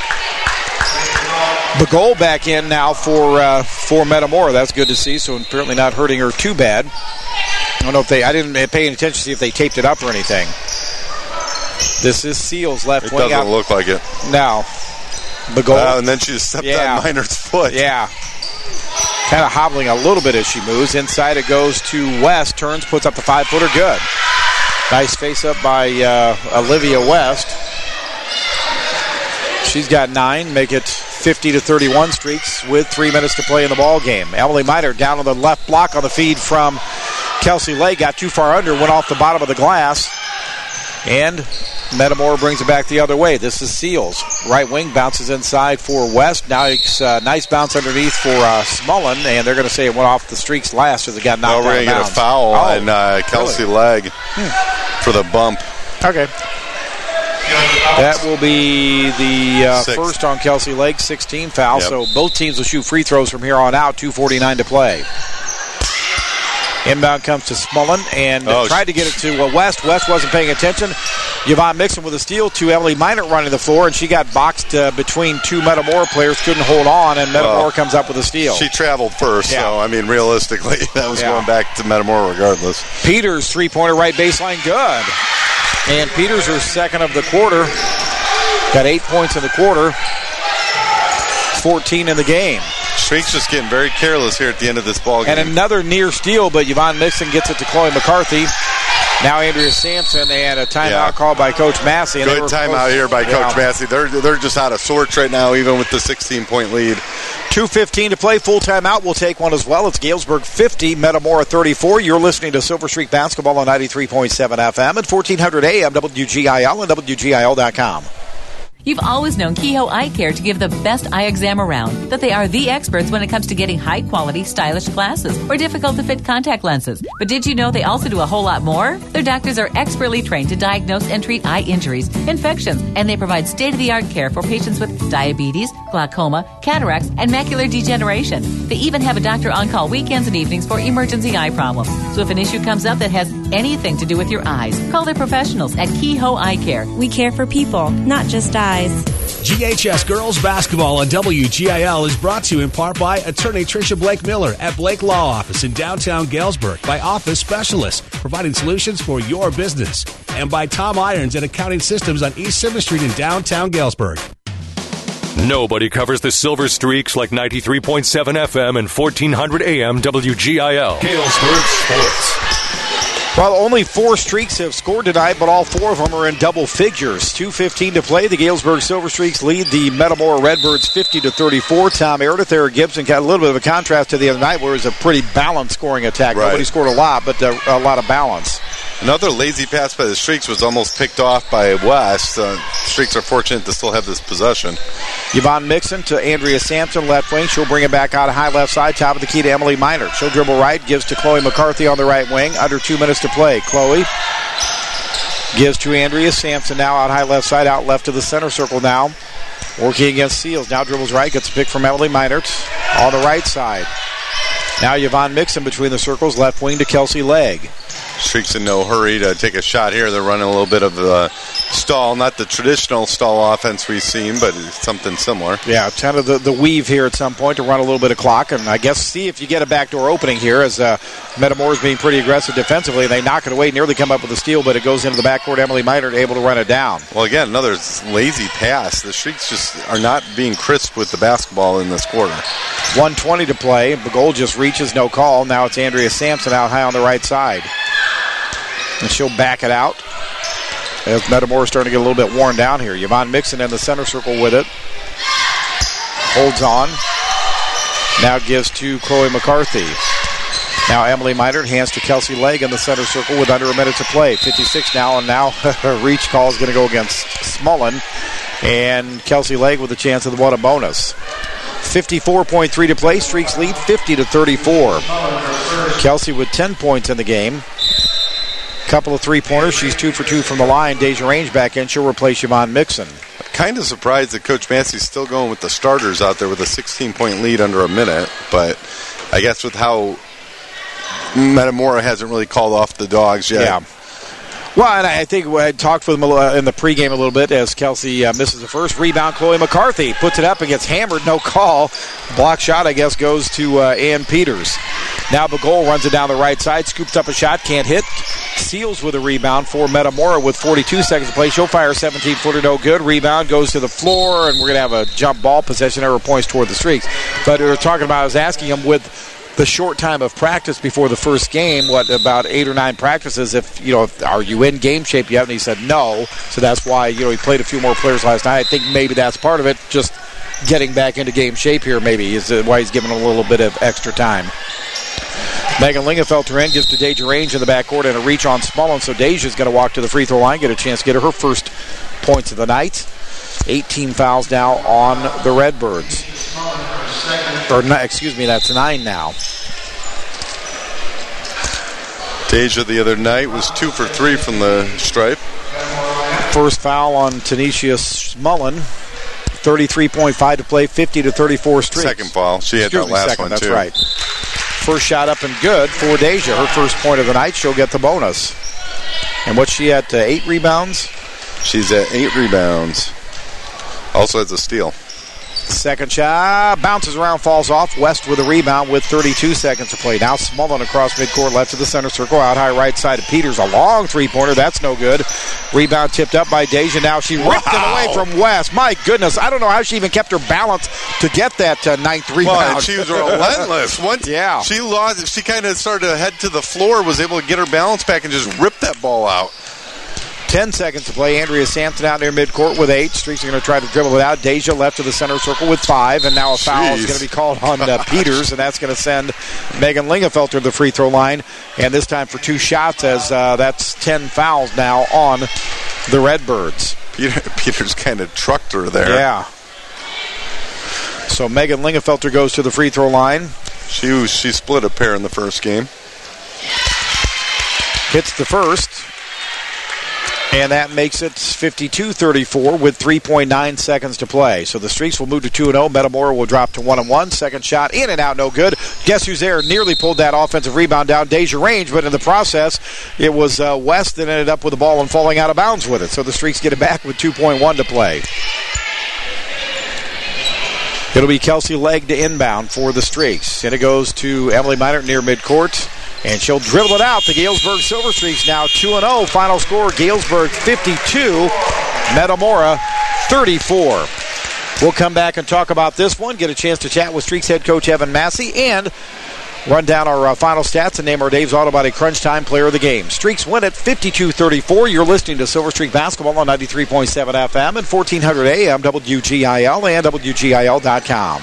The goal back in now for Metamora. That's good to see. So apparently not hurting her too bad. I don't know if I didn't pay any attention to see if they taped it up or anything. This is Seals left wing. It doesn't look like it. Now, the goal. And then she just stepped on Minor's foot. Yeah. Kind of hobbling a little bit as she moves. Inside it goes to West. Turns, puts up the 5-footer. Good. Nice face up by Olivia West. She's got 9. Make it 50-31 Streaks with 3 minutes to play in the ball game. Emily Minor down on the left block on the feed from Kelsey Legg. Got too far under. Went off the bottom of the glass. And Metamora brings it back the other way. This is Seals. Right wing bounces inside for West. Now it's nice bounce underneath for Smullen, and they're going to say it went off the Streaks last as it got knocked out of bounds. We're going to get a foul on Kelsey Legg for the bump. Okay. That will be the first on Kelsey Legg, 16 foul. Yep. So both teams will shoot free throws from here on out, 2:49 to play. Inbound comes to Smullen and tried to get it to West. West wasn't paying attention. Yvonne Mixon with a steal to Emily Minor running the floor, and she got boxed between 2 Metamora players, couldn't hold on, and Metamora comes up with a steal. She traveled first, so, I mean, realistically, that was going back to Metamora regardless. Peters, 3-pointer right baseline, good. And Peters, her second of the quarter, got 8 points in the quarter, 14 in the game. Streaks just getting very careless here at the end of this ball game. And another near steal, but Yvonne Mixon gets it to Chloe McCarthy. Now Andrea Sampson, and a timeout called by Coach Massey. Good timeout here by Coach Massey. They're just out of sorts right now, even with the 16-point lead. 2:15 to play. Full timeout. We'll take one as well. It's Galesburg 50, Metamora 34. You're listening to Silver Streak Basketball on 93.7 FM at 1400 AM, WGIL, and WGIL.com. You've always known Kehoe Eye Care to give the best eye exam around, that they are the experts when it comes to getting high-quality, stylish glasses or difficult-to-fit contact lenses. But did you know they also do a whole lot more? Their doctors are expertly trained to diagnose and treat eye injuries, infections, and they provide state-of-the-art care for patients with diabetes, glaucoma, cataracts, and macular degeneration. They even have a doctor on call weekends and evenings for emergency eye problems. So if an issue comes up that has anything to do with your eyes, call their professionals at Kehoe Eye Care. We care for people, not just eyes. GHS Girls Basketball on WGIL is brought to you in part by attorney Tricia Blake Miller at Blake Law Office in downtown Galesburg, by Office Specialists, providing solutions for your business, and by Tom Irons and Accounting Systems on East 7th Street in downtown Galesburg. Nobody covers the Silver Streaks like 93.7 FM and 1400 AM WGIL. Galesburg Sports. Well, only 4 Streaks have scored tonight, but all 4 of them are in double figures. 2:15 to play. The Galesburg Silver Streaks lead the Metamora Redbirds 50-34. Tom Meredith, Eric Gibson got a little bit of a contrast to the other night, where it was a pretty balanced scoring attack. Right. Nobody scored a lot, but a lot of balance. Another lazy pass by the Streaks was almost picked off by West. Streaks are fortunate to still have this possession. Yvonne Mixon to Andrea Sampson, left wing. She'll bring it back out high left side, top of the key to Emily Minor. She'll dribble right, gives to Chloe McCarthy on the right wing. Under 2 minutes to play. Chloe gives to Andrea Sampson now out high left side, out left to the center circle now. Working against Seals. Now dribbles right, gets a pick from Emily Minert on the right side. Now Yvonne Mixon between the circles, left wing to Kelsey Legg. Streaks in no hurry to take a shot here. They're running a little bit of a stall, not the traditional stall offense we've seen, but something similar. Yeah, kind of the weave here at some point to run a little bit of clock, and I guess see if you get a backdoor opening here, as Metamora's being pretty aggressive defensively. They knock it away, nearly come up with a steal, but it goes into the backcourt. Emily Minor able to run it down. Well, again, another lazy pass. The Streaks just are not being crisp with the basketball in this quarter. 1:20 to play. The goal just reaches, no call. Now it's Andrea Sampson out high on the right side. And she'll back it out as Metamora starting to get a little bit worn down here. Yvonne Mixon in the center circle with it. Holds on. Now gives to Chloe McCarthy. Now Emily Minor hands to Kelsey Legg in the center circle with under a minute to play. 56 now, and now a reach call is going to go against Smullen. And Kelsey Legg with a chance of the bonus. 54.3 to play. Streaks lead 50-34. Kelsey with 10 points in the game. Couple of three-pointers. She's 2 for 2 from the line. Deja Range back in. She'll replace Yvonne Mixon. Kind of surprised that Coach Massey's still going with the starters out there with a 16-point lead under a minute. But I guess with how Metamora hasn't really called off the Dogs yet. Yeah. Well, and I think I talked with them in the pregame a little bit as Kelsey misses the first rebound. Chloe McCarthy puts it up and gets hammered. No call. Block shot, I guess, goes to Ann Peters. Now Bagol runs it down the right side. Scoops up a shot. Can't hit. Seals with a rebound for Metamora with 42 seconds to play. She'll fire a 17-footer. No good. Rebound goes to the floor, and we're going to have a jump ball possession. Error points toward the Streaks. But we were talking about, I was asking him with the short time of practice before the first game, about 8 or 9 practices, are you in game shape yet? And he said no. So that's why, he played a few more players last night. I think maybe that's part of it. Just getting back into game shape here maybe is why he's given a little bit of extra time. Megan Lingenfelter in, gives to Deja Range in the backcourt and a reach on Smullen. So Deja's going to walk to the free throw line, get a chance to get her first points of the night. 18 fouls now on the Redbirds. That's 9 now. Deja the other night was 2 for 3 from the stripe. First foul on Tanisha Smullen. 33.5 to play, 50-34 Streaks. Second foul. She had that last one, that's too. Right. First shot up and good for Deja. Her first point of the night. She'll get the bonus. And what's she at, 8 rebounds? She's at 8 rebounds. Also has a steal. Second shot, bounces around, falls off. West with a rebound with 32 seconds to play. Now Smullen across midcourt, left to the center circle, out high right side of Peters. A long three-pointer, that's no good. Rebound tipped up by Deja. Now she ripped it away from West. My goodness, I don't know how she even kept her balance to get that ninth rebound. Well, she was relentless. Once she lost, she kind of started to head to the floor, was able to get her balance back and just rip that ball out. 10 seconds to play. Andrea Sampson out near midcourt with 8. Streaks are going to try to dribble it out. Deja left to the center circle with 5. And now a foul is going to be called on Peters. And that's going to send Megan Lingenfelter to the free throw line. And this time for 2 shots, as that's 10 fouls now on the Redbirds. Peters kind of trucked her there. Yeah. So Megan Lingenfelter goes to the free throw line. She split a pair in the first game. Hits the first. And that makes it 52-34 with 3.9 seconds to play. So the Streaks will move to 2-0. Metamora will drop to 1-1. Second shot in and out, no good. Guess who's there? Nearly pulled that offensive rebound down. Deja Range, but in the process, it was West that ended up with the ball and falling out of bounds with it. So the Streaks get it back with 2.1 to play. It'll be Kelsey Legg to inbound for the Streaks. And it goes to Emily Minor near midcourt. And she'll dribble it out. The Galesburg Silver Streaks now 2-0. Final score, Galesburg 52, Metamora 34. We'll come back and talk about this one, get a chance to chat with Streaks head coach Evan Massey, and run down our final stats and name our Dave's Auto Body Crunch Time Player of the Game. Streaks win at 52-34. You're listening to Silver Streak Basketball on 93.7 FM and 1400 AM, WGIL and WGIL.com.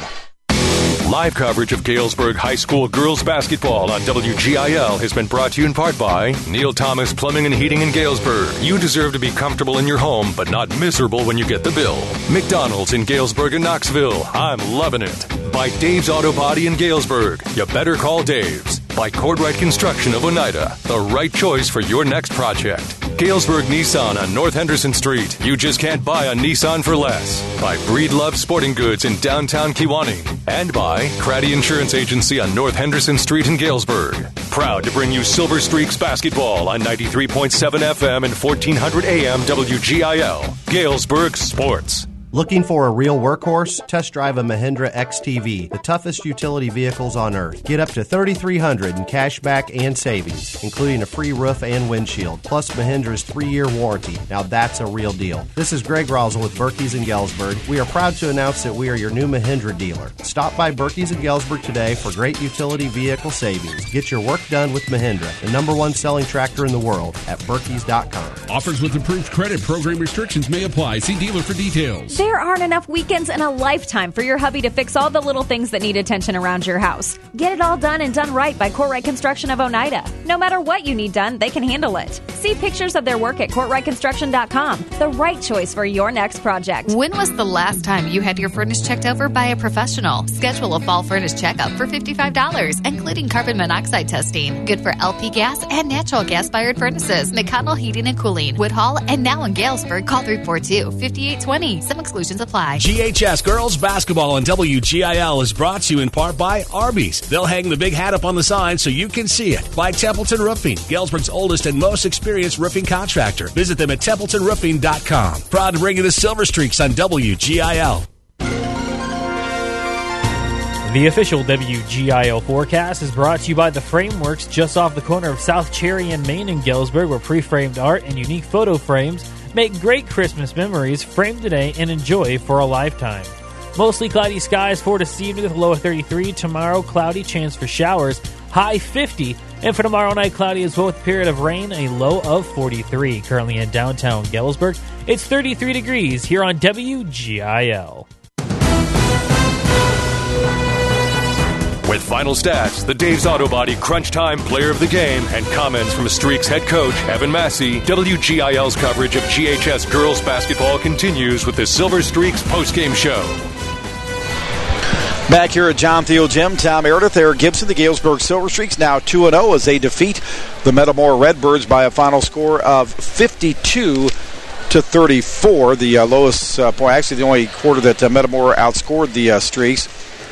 Live coverage of Galesburg High School girls basketball on WGIL has been brought to you in part by Neil Thomas Plumbing and Heating in Galesburg. You deserve to be comfortable in your home, but not miserable when you get the bill. McDonald's in Galesburg and Knoxville. I'm loving it. By Dave's Auto Body in Galesburg. You better call Dave's. By Cordwright Construction of Oneida. The right choice for your next project. Galesburg Nissan on North Henderson Street. You just can't buy a Nissan for less. By Breedlove Sporting Goods in downtown Kewanee. And by Craddy Insurance Agency on North Henderson Street in Galesburg. Proud to bring you Silver Streaks basketball on 93.7 FM and 1400 AM WGIL. Galesburg Sports. Looking for a real workhorse? Test drive a Mahindra XTV, the toughest utility vehicles on earth. Get up to $3,300 in cash back and savings, including a free roof and windshield, plus Mahindra's 3-year warranty. Now that's a real deal. This is Greg Rosal with Berkey's in Galesburg. We are proud to announce that we are your new Mahindra dealer. Stop by Berkey's in Galesburg today for great utility vehicle savings. Get your work done with Mahindra, the #1 selling tractor in the world, at Berkeys.com. Offers with approved credit program restrictions may apply. See dealer for details. There aren't enough weekends in a lifetime for your hubby to fix all the little things that need attention around your house. Get it all done and done right by Courtright Construction of Oneida. No matter what you need done, they can handle it. See pictures of their work at CourtrightConstruction.com. The right choice for your next project. When was the last time you had your furnace checked over by a professional? Schedule a fall furnace checkup for $55, including carbon monoxide testing. Good for LP gas and natural gas-fired furnaces. McConnell Heating and Cooling, Woodhall, and now in Galesburg. Call 342-5820. Some exclusions apply. GHS Girls Basketball on WGIL is brought to you in part by Arby's. They'll hang the big hat up on the sign so you can see it. By Templeton Roofing, Galesburg's oldest and most experienced roofing contractor. Visit them at TempletonRoofing.com. Proud to bring you the Silver Streaks on WGIL. The official WGIL forecast is brought to you by the Frameworks just off the corner of South Cherry and Main in Galesburg, where pre-framed art and unique photo frames make great Christmas memories. Frame today and enjoy for a lifetime. Mostly cloudy skies for this evening with a low of 33. Tomorrow, cloudy, chance for showers, high 50. And for tomorrow night, cloudy as well with a period of rain, a low of 43. Currently in downtown Galesburg, it's 33 degrees here on WGIL. With final stats, the Dave's Auto Body Crunch Time Player of the Game, and comments from Streaks head coach Evan Massey, WGIL's coverage of GHS girls basketball continues with the Silver Streaks postgame show. Back here at John Thiel Gym, Tom Meredith, Eric Gibson, the Galesburg Silver Streaks now 2-0 as they defeat the Metamora Redbirds by a final score of 52-34. The lowest point, actually the only quarter that Metamora outscored the Streaks.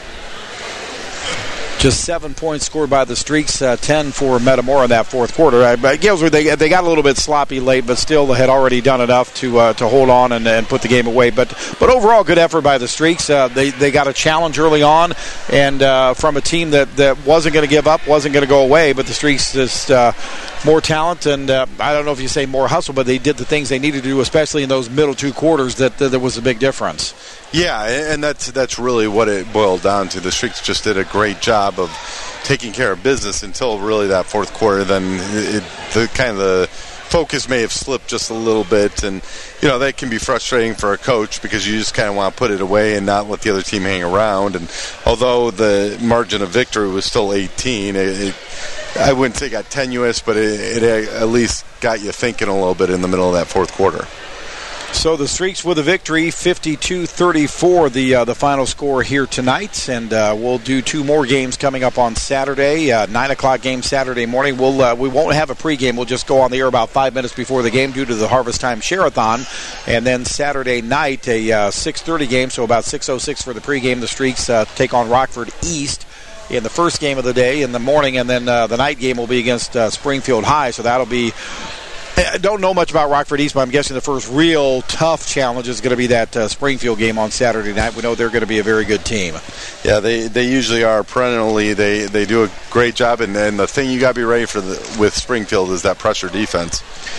Just 7 points scored by the Streaks, 10 for Metamora in that fourth quarter. Galesburg, they got a little bit sloppy late, but still they had already done enough to hold on and put the game away. But overall, good effort by the Streaks. They got a challenge early on, and from a team that wasn't going to give up, wasn't going to go away. But the Streaks just more talent, and I don't know if you say more hustle, but they did the things they needed to do, especially in those middle two quarters. That there was a big difference. Yeah, and that's really what it boiled down to. The Streaks just did a great job of taking care of business until really that fourth quarter. Then the focus may have slipped just a little bit, and that can be frustrating for a coach because you just kind of want to put it away and not let the other team hang around. And although the margin of victory was still 18, I wouldn't say got tenuous, but it at least got you thinking a little bit in the middle of that fourth quarter. So the Streaks with a victory, 52-34, the final score here tonight. And we'll do two more games coming up on Saturday, 9 o'clock game Saturday morning. We won't have a pregame. We'll just go on the air about 5 minutes before the game due to the Harvest Time Share-a-thon. And then Saturday night, a 6:30 game, so about 6:06 for the pregame. The Streaks take on Rockford East in the first game of the day in the morning. And then the night game will be against Springfield High, so that'll be... I don't know much about Rockford East, but I'm guessing the first real tough challenge is going to be that Springfield game on Saturday night. We know they're going to be a very good team. Yeah, they usually are perennially. They do a great job, and the thing you got to be ready for with Springfield is that pressure defense.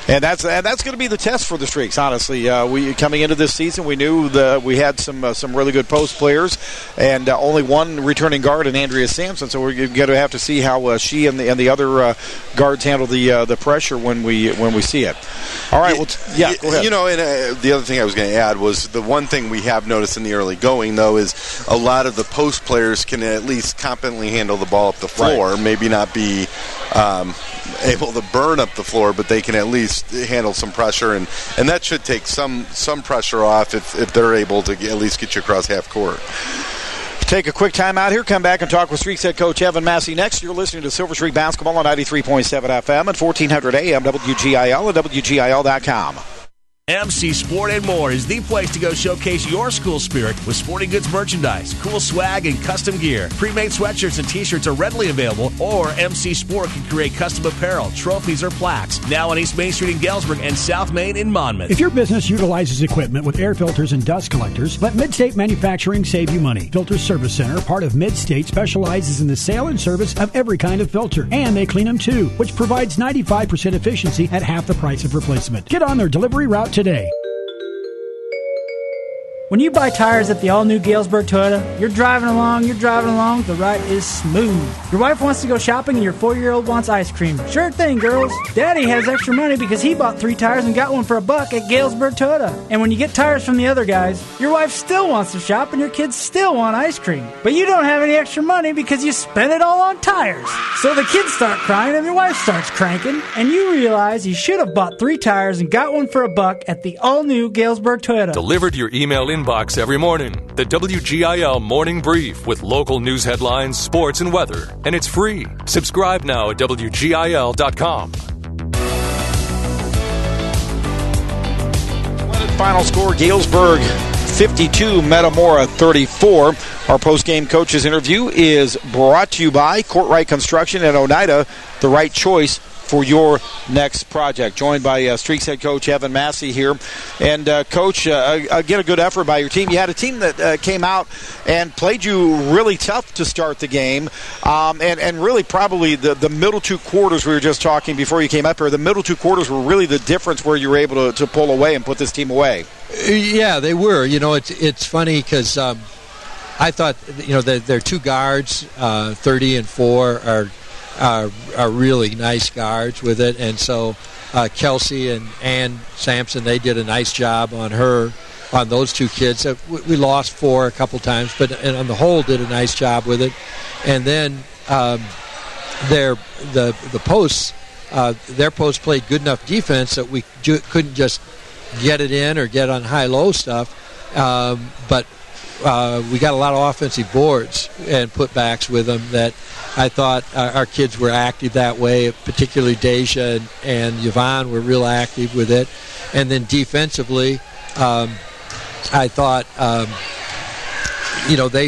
And that's going to be the test for the Streaks. Honestly, we coming into this season, we knew that we had some really good post players, and only one returning guard in Andrea Sampson. So we're going to have to see how she and the other guards handle the pressure when we see it. All right, go ahead. You know, and the other thing I was going to add was the one thing we have noticed in the early going, though, is a lot of the post players can at least competently handle the ball up the floor. Right. Maybe not be able to burn up the floor, but they can at least handle some pressure, and that should take some pressure off if they're able to at least get you across half court. Take a quick time out here, come back and talk with Streaks head coach Evan Massey next. You're listening to Silver Streak Basketball on 93.7 FM and 1400 AM WGIL and WGIL.com. MC Sport and More is the place to go showcase your school spirit with sporting goods merchandise, cool swag, and custom gear. Pre-made sweatshirts and t-shirts are readily available, or MC Sport can create custom apparel, trophies, or plaques. Now on East Main Street in Galesburg and South Main in Monmouth. If your business utilizes equipment with air filters and dust collectors, let Midstate Manufacturing save you money. Filter Service Center, part of Midstate, specializes in the sale and service of every kind of filter, and they clean them too, which provides 95% efficiency at half the price of replacement. Get on their delivery route today. When you buy tires at the all-new Galesburg Toyota, you're driving along, the ride is smooth. Your wife wants to go shopping and your 4-year-old wants ice cream. Sure thing, girls. Daddy has extra money because he bought 3 tires and got one for $1 at Galesburg Toyota. And when you get tires from the other guys, your wife still wants to shop and your kids still want ice cream. But you don't have any extra money because you spent it all on tires. So the kids start crying and your wife starts cranking, and you realize you should have bought 3 tires and got one for $1 at the all-new Galesburg Toyota. Delivered to your email inbox every morning. The WGIL Morning Brief with local news headlines, sports, and weather. And it's free. Subscribe now at WGIL.com. Final score, Galesburg 52, Metamora 34. Our post-game coaches interview is brought to you by Courtright Construction and Oneida, the right choice for your next project. Joined by Streaks head coach Evan Massey here. And Coach, again, a good effort by your team. You had a team that came out and played you really tough to start the game. And really probably the middle 2 quarters we were just talking before you came up here, the middle 2 quarters were really the difference where you were able to pull away and put this team away. Yeah, they were. You know, it's funny because I thought, you know, their 2 guards, 30 and 4, are really nice guards with it, and so Kelsey and Ann Sampson, they did a nice job on those 2 kids. We lost 4 a couple times, but on the whole did a nice job with it. And then the posts, their posts played good enough defense that we couldn't just get it in or get on high-low stuff, but we got a lot of offensive boards and putbacks with them that I thought our kids were active that way, particularly Deja and Yvonne were real active with it. And then defensively, I thought, you know,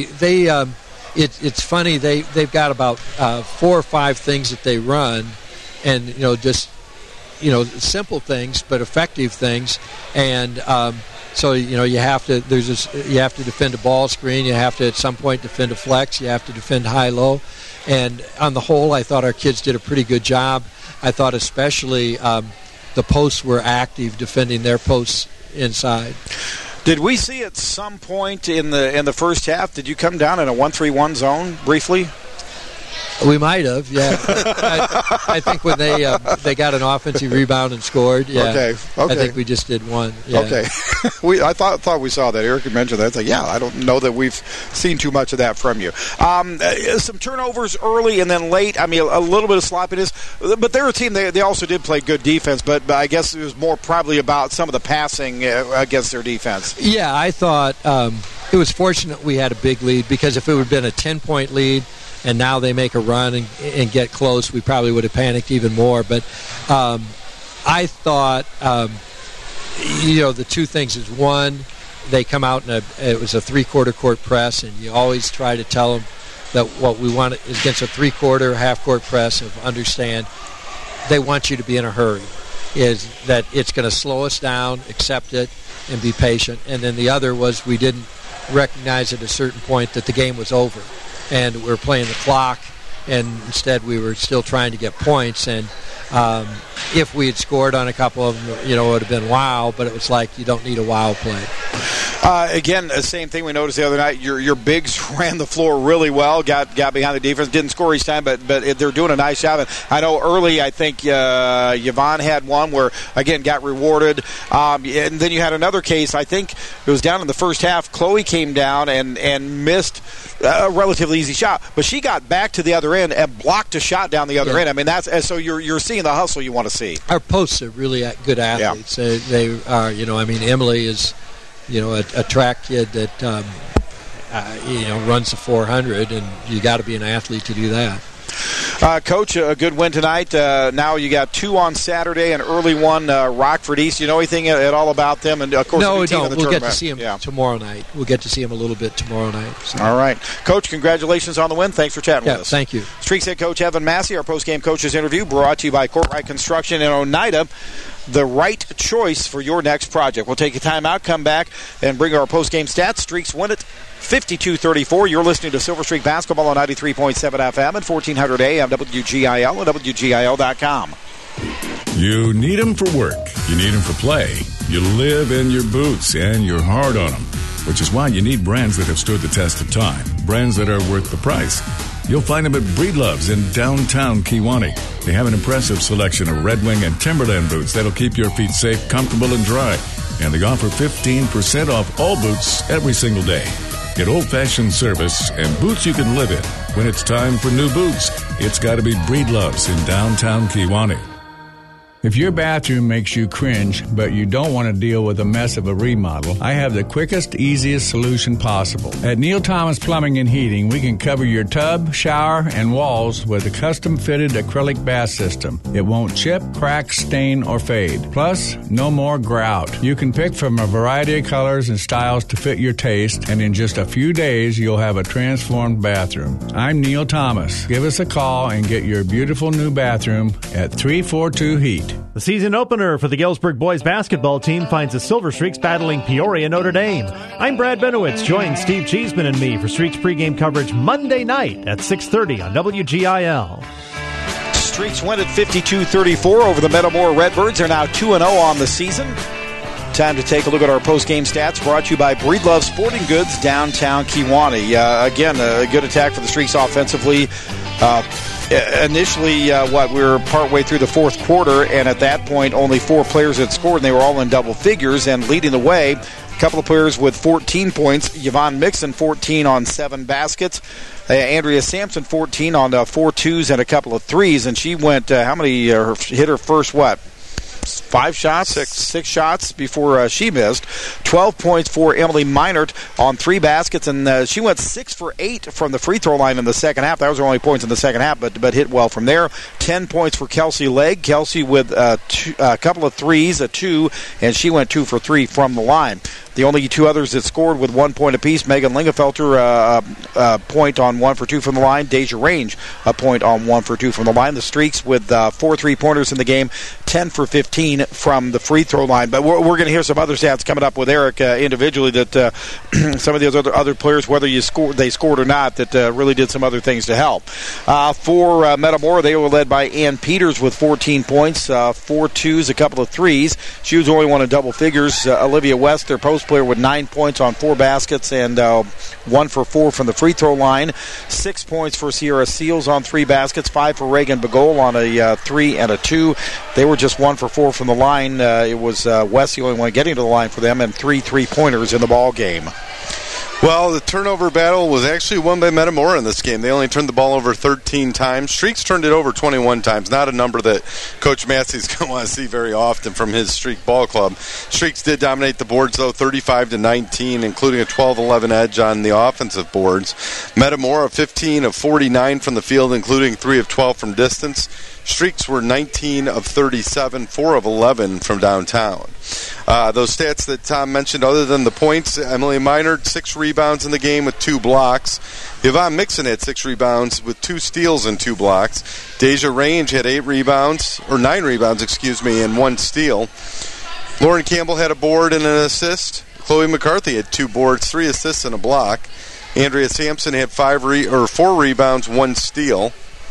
it's funny, they've got about 4 or 5 things that they run, and, you know, just, you know, simple things but effective things. And so, you know, you have to defend a ball screen. You have to, at some point, defend a flex. You have to defend high-low. And on the whole, I thought our kids did a pretty good job. I thought especially the posts were active, defending their posts inside. Did we see at some point in the first half, did you come down in a 1-3-1 zone briefly? We might have, yeah. I think when they got an offensive rebound and scored, yeah. Okay. I think we just did one. Yeah. Okay. I thought we saw that. Eric had mentioned that. It's like, yeah, I don't know that we've seen too much of that from you. Some turnovers early and then late. I mean, a little bit of sloppiness. But they're a team, they also did play good defense, but I guess it was more probably about some of the passing against their defense. Yeah, I thought it was fortunate we had a big lead, because if it would have been a 10-point lead, and now they make a run and get close, we probably would have panicked even more. But I thought, you know, the 2 things is, one, they come out and it was a 3-quarter court press, and you always try to tell them that what we want is against a 3-quarter half-court press, of understand they want you to be in a hurry, is that it's going to slow us down, accept it, and be patient. And then the other was we didn't recognize at a certain point that the game was over, and we're playing the clock, and instead we were still trying to get points. And if we had scored on a couple of them, it would have been wow, but it was like you don't need a wow play. Again, the same thing we noticed the other night. Your bigs ran the floor really well, got behind the defense, didn't score each time, but they're doing a nice job. And I know early, I think Yvonne had one where, again, got rewarded. And then you had another case, I think it was down in the first half. Chloe came down and missed a relatively easy shot, but she got back to the other end and blocked a shot down the other end. I mean, so you're seeing the hustle you want to see. Our posts are really good athletes. Yeah. They are, Emily is, a track kid that, runs the 400, and you got to be an athlete to do that. Coach, a good win tonight. Now you got 2 on Saturday, an early one, Rockford East. You know anything at all about them? And of course, no, we don't. We'll get to see them tomorrow night. We'll get to see them a little bit tomorrow night. So. All right, Coach. Congratulations on the win. Thanks for chatting with us. Thank you. Streaks head coach Evan Massey. Our post-game coaches interview brought to you by Courtright Construction in Oneida. The right choice for your next project. We'll take a timeout, come back, and bring our post-game stats. Streaks win it 52-34. You're listening to Silver Streak Basketball on 93.7 FM and 1400 AM WGIL and WGIL.com. You need them for work. You need them for play. You live in your boots, and you're hard on them, which is why you need brands that have stood the test of time, brands that are worth the price. You'll find them at Breedlove's in downtown Kewanee. They have an impressive selection of Red Wing and Timberland boots that'll keep your feet safe, comfortable, and dry. And they offer 15% off all boots every single day. Get old-fashioned service and boots you can live in. When it's time for new boots, it's got to be Breedlove's in downtown Kewanee. If your bathroom makes you cringe, but you don't want to deal with the mess of a remodel, I have the quickest, easiest solution possible. At Neil Thomas Plumbing and Heating, we can cover your tub, shower, and walls with a custom-fitted acrylic bath system. It won't chip, crack, stain, or fade. Plus, no more grout. You can pick from a variety of colors and styles to fit your taste, and in just a few days, you'll have a transformed bathroom. I'm Neil Thomas. Give us a call and get your beautiful new bathroom at 342-HEAT. The season opener for the Galesburg boys basketball team finds the Silver Streaks battling Peoria Notre Dame. I'm Brad Benowitz. Join Steve Cheeseman and me for Streaks pregame coverage Monday night at 6:30 on WGIL. Streaks win at 52-34 over the Metamora Redbirds. They're now 2-0 on the season. Time to take a look at our post-game stats brought to you by Breedlove Sporting Goods, downtown Kewanee. Again, a good attack for the Streaks offensively. Initially, we were partway through the fourth quarter, and at that point, only 4 players had scored, and they were all in double figures. And leading the way, a couple of players with 14 points. Yvonne Mixon, 14 on 7 baskets. Andrea Sampson, 14 on 4 twos and a couple of threes. And she went, hit her first, 5 shots? 6 shots before she missed. 12 points for Emily Meinert on 3 baskets, and she went 6 for 8 from the free throw line in the second half. That was her only points in the second half, but hit well from there. 10 points for Kelsey Legg. Kelsey with a couple of threes, a 2, and she went 2 for 3 from the line. The only 2 others that scored with 1 point apiece, Megan Lingefelter, a point on 1 for 2 from the line. Deja Range, a point on 1 for 2 from the line. The Streaks with 4 3-pointers in the game, 10 for 15 from the free throw line. But we're going to hear some other stats coming up with Eric individually that some of those other players, whether they scored or not, that really did some other things to help. For Metamora, they were led by Ann Peters with 14 points, 4 twos, a couple of threes. She was the only one in double figures. Olivia West, their post player, with 9 points on 4 baskets and 1 for 4 from the free throw line. 6 points for Sierra Seals on 3 baskets, 5 for Reagan Bagol on a 3 and a 2. They were just 1 for 4 from the line. It was West the only one getting to the line for them, and 3 3-pointers in the ball game. Well, the turnover battle was actually won by Metamora in this game. They only turned the ball over 13 times. Streaks turned it over 21 times. Not a number that Coach Massey's going to want to see very often from his Streak ball club. Streaks did dominate the boards, though, 35-19, including a 12-11 edge on the offensive boards. Metamora 15 of 49 from the field, including 3 of 12 from distance. Streaks were 19 of 37, 4 of 11 from downtown. Those stats that Tom mentioned, other than the points, Emily Meinert, 6 rebounds in the game with 2 blocks. Yvonne Mixon had 6 rebounds with 2 steals and 2 blocks. Deja Range had 9 rebounds, and 1 steal. Lauren Campbell had a board and an assist. Chloe McCarthy had 2 boards, 3 assists, and a block. Andrea Sampson had 4 rebounds, 1 steal.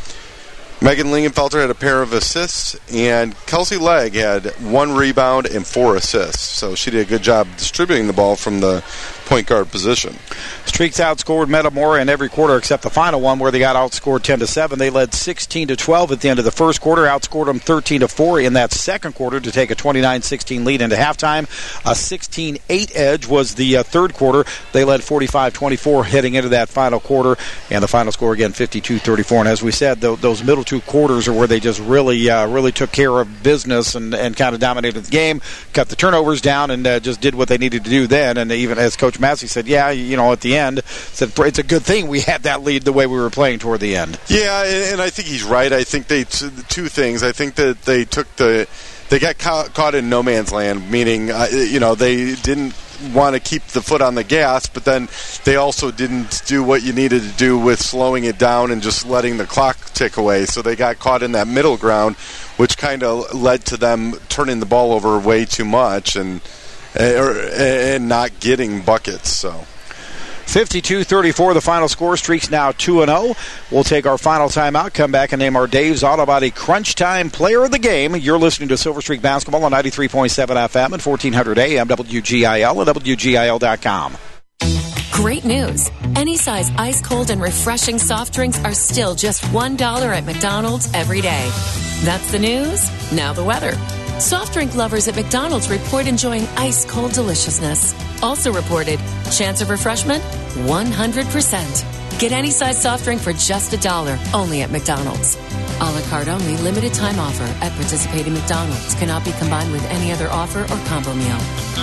Megan Lingenfelter had a pair of assists, and Kelsey Legg had 1 rebound and 4 assists. So she did a good job distributing the ball from the point guard position. Streaks outscored Metamora in every quarter except the final one where they got outscored 10-7. They led 16-12 at the end of the first quarter, outscored them 13-4 in that second quarter to take a 29-16 lead into halftime. A 16-8 edge was the third quarter. They led 45-24 heading into that final quarter, and the final score again 52-34. And as we said, those middle 2 quarters are where they just really took care of business and kind of dominated the game, cut the turnovers down, and just did what they needed to do then. And even as Coach Massey said, at the end, said it's a good thing we had that lead the way we were playing toward the end. Yeah, and I think he's right. I think two things. I think that they got caught in no man's land, meaning they didn't want to keep the foot on the gas, but then they also didn't do what you needed to do with slowing it down and just letting the clock tick away. So they got caught in that middle ground, which kind of led to them turning the ball over way too much and not getting buckets. So 52-34, the final score. Streaks now 2-0. We'll take our final timeout, come back and name our Dave's Auto Body Crunch Time Player of the Game. You're listening to Silver Streak Basketball on 93.7 FM and 1400 AM, WGIL and WGIL.com. Great news. Any size ice cold and refreshing soft drinks are still just $1 at McDonald's every day. That's the news. Now the weather. Soft drink lovers at McDonald's report enjoying ice-cold deliciousness. Also reported, chance of refreshment, 100%. Get any size soft drink for just $1, only at McDonald's. A la carte only, limited time offer at participating McDonald's. Cannot be combined with any other offer or combo meal.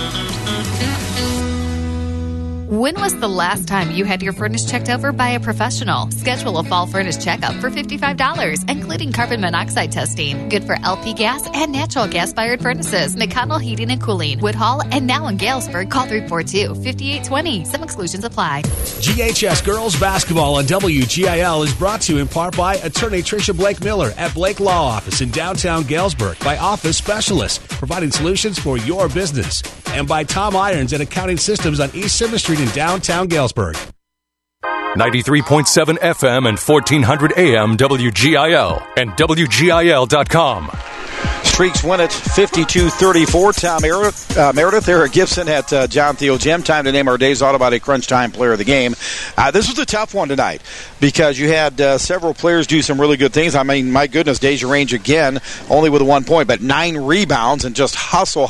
When was the last time you had your furnace checked over by a professional? Schedule a fall furnace checkup for $55, including carbon monoxide testing. Good for LP gas and natural gas-fired furnaces. McConnell Heating and Cooling, Woodhall, and now in Galesburg. Call 342-5820. Some exclusions apply. GHS Girls Basketball on WGIL is brought to you in part by Attorney Tricia Blake Miller at Blake Law Office in downtown Galesburg, by Office Specialists, providing solutions for your business, and by Tom Irons and Accounting Systems on East Simmer Street in downtown Galesburg. 93.7 FM and 1400 AM WGIL and WGIL.com. Streaks win it 52-34. Tom Meredith, Eric Gibson at John Theo Gym. Time to name our Dave's Auto Body Crunch Time Player of the Game. This was a tough one tonight because you had several players do some really good things. I mean, my goodness, Deja Range again, only with 1 point, but 9 rebounds and just hustle,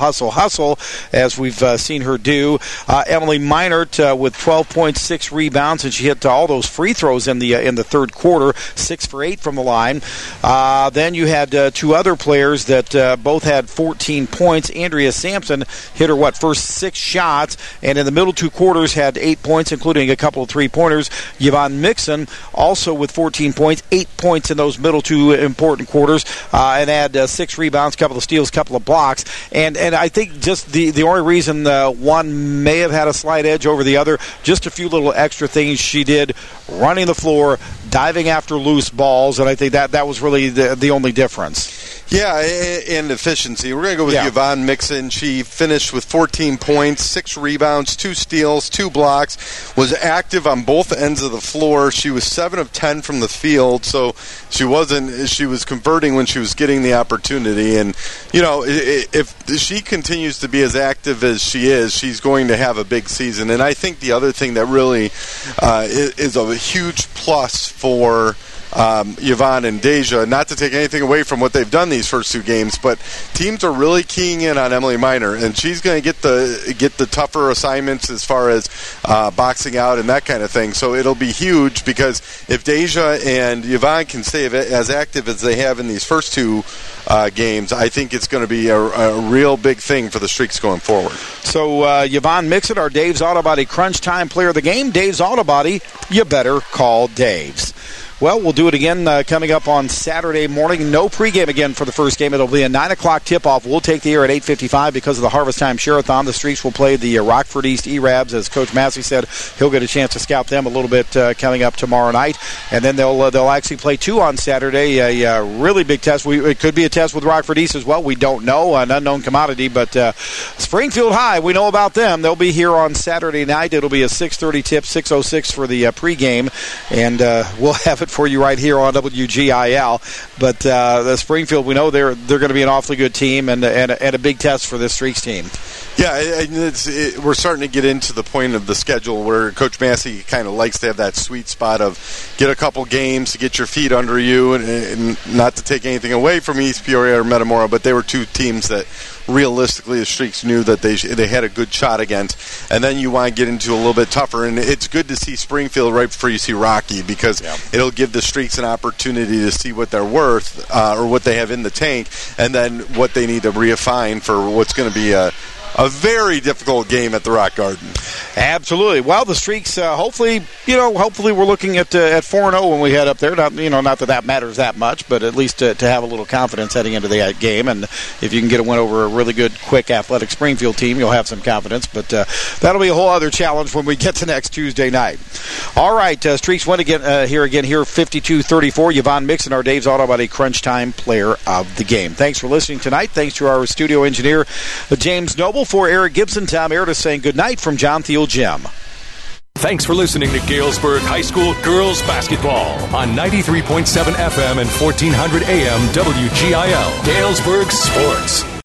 as we've seen her do. Emily Meinert with 12.6 rebounds, and she hit all those free throws in the third quarter, 6 for 8 from the line. Then you had 2 other players that both had 14 points. Andrea Sampson hit her, first 6 shots, and in the middle 2 quarters had 8 points, including a couple of three-pointers. Yvonne Mixon also with 14 points, 8 points in those middle 2 important quarters, and had 6 rebounds, couple of steals, couple of blocks. And I think just the only reason one may have had a slight edge over the other, just a few little extra things she did, running the floor, diving after loose balls, and I think that was really the only difference. Yeah, and efficiency. We're going to go with Yvonne Mixon. She finished with 14 points, 6 rebounds, 2 steals, 2 blocks, was active on both ends of the floor. She was 7 of 10 from the field, so she was converting when she was getting the opportunity. And, if she continues to be as active as she is, she's going to have a big season. And I think the other thing that really is a huge plus for Yvonne and Deja, not to take anything away from what they've done these first 2 games, but teams are really keying in on Emily Miner, and she's going to get the tougher assignments as far as boxing out and that kind of thing. So it'll be huge, because if Deja and Yvonne can stay as active as they have in these first 2 games, I think it's going to be a real big thing for the Streaks going forward. So Yvonne Mixon, our Dave's Auto Body Crunch Time Player of the Game. Dave's Auto Body, you better call Dave's. Well, we'll do it again coming up on Saturday morning. No pregame again for the first game. It'll be a 9 o'clock tip-off. We'll take the air at 8:55 because of the Harvest Time Share-a-thon. The Streaks will play the Rockford East E-Rabs. As Coach Massey said, he'll get a chance to scout them a little bit coming up tomorrow night. And then they'll actually play 2 on Saturday. A really big test. It could be a test with Rockford East as well. We don't know. An unknown commodity. But Springfield High, we know about them. They'll be here on Saturday night. It'll be a 6:30 tip, 6:06 for the pregame. And we'll have it for you right here on WGIL. But the Springfield, we know they're going to be an awfully good team and a big test for this Streaks team. Yeah, we're starting to get into the point of the schedule where Coach Massey kind of likes to have that sweet spot of get a couple games to get your feet under you, and not to take anything away from East Peoria or Metamora, but they were two teams that realistically the Streaks knew that they had a good shot against. And then you want to get into a little bit tougher, and it's good to see Springfield right before you see Rocky, because it'll give the Streaks an opportunity to see what they're worth or what they have in the tank, and then what they need to refine for what's going to be a very difficult game at the Rock Garden. Absolutely. Well, the Streaks, hopefully we're looking at 4-0 when we head up there. Not that matters that much, but at least to have a little confidence heading into the game. And if you can get a win over a really good, quick, athletic Springfield team, you'll have some confidence. But that'll be a whole other challenge when we get to next Tuesday night. All right, Streaks win again here 52-34. Yvonne Mixon, our Dave's Auto Body Crunch Time Player of the Game. Thanks for listening tonight. Thanks to our studio engineer, James Noble. For Eric Gibson, Tom Meredith saying good night from John Thiel Gym. Thanks for listening to Galesburg High School Girls Basketball on 93.7 FM and 1400 AM WGIL. Galesburg Sports.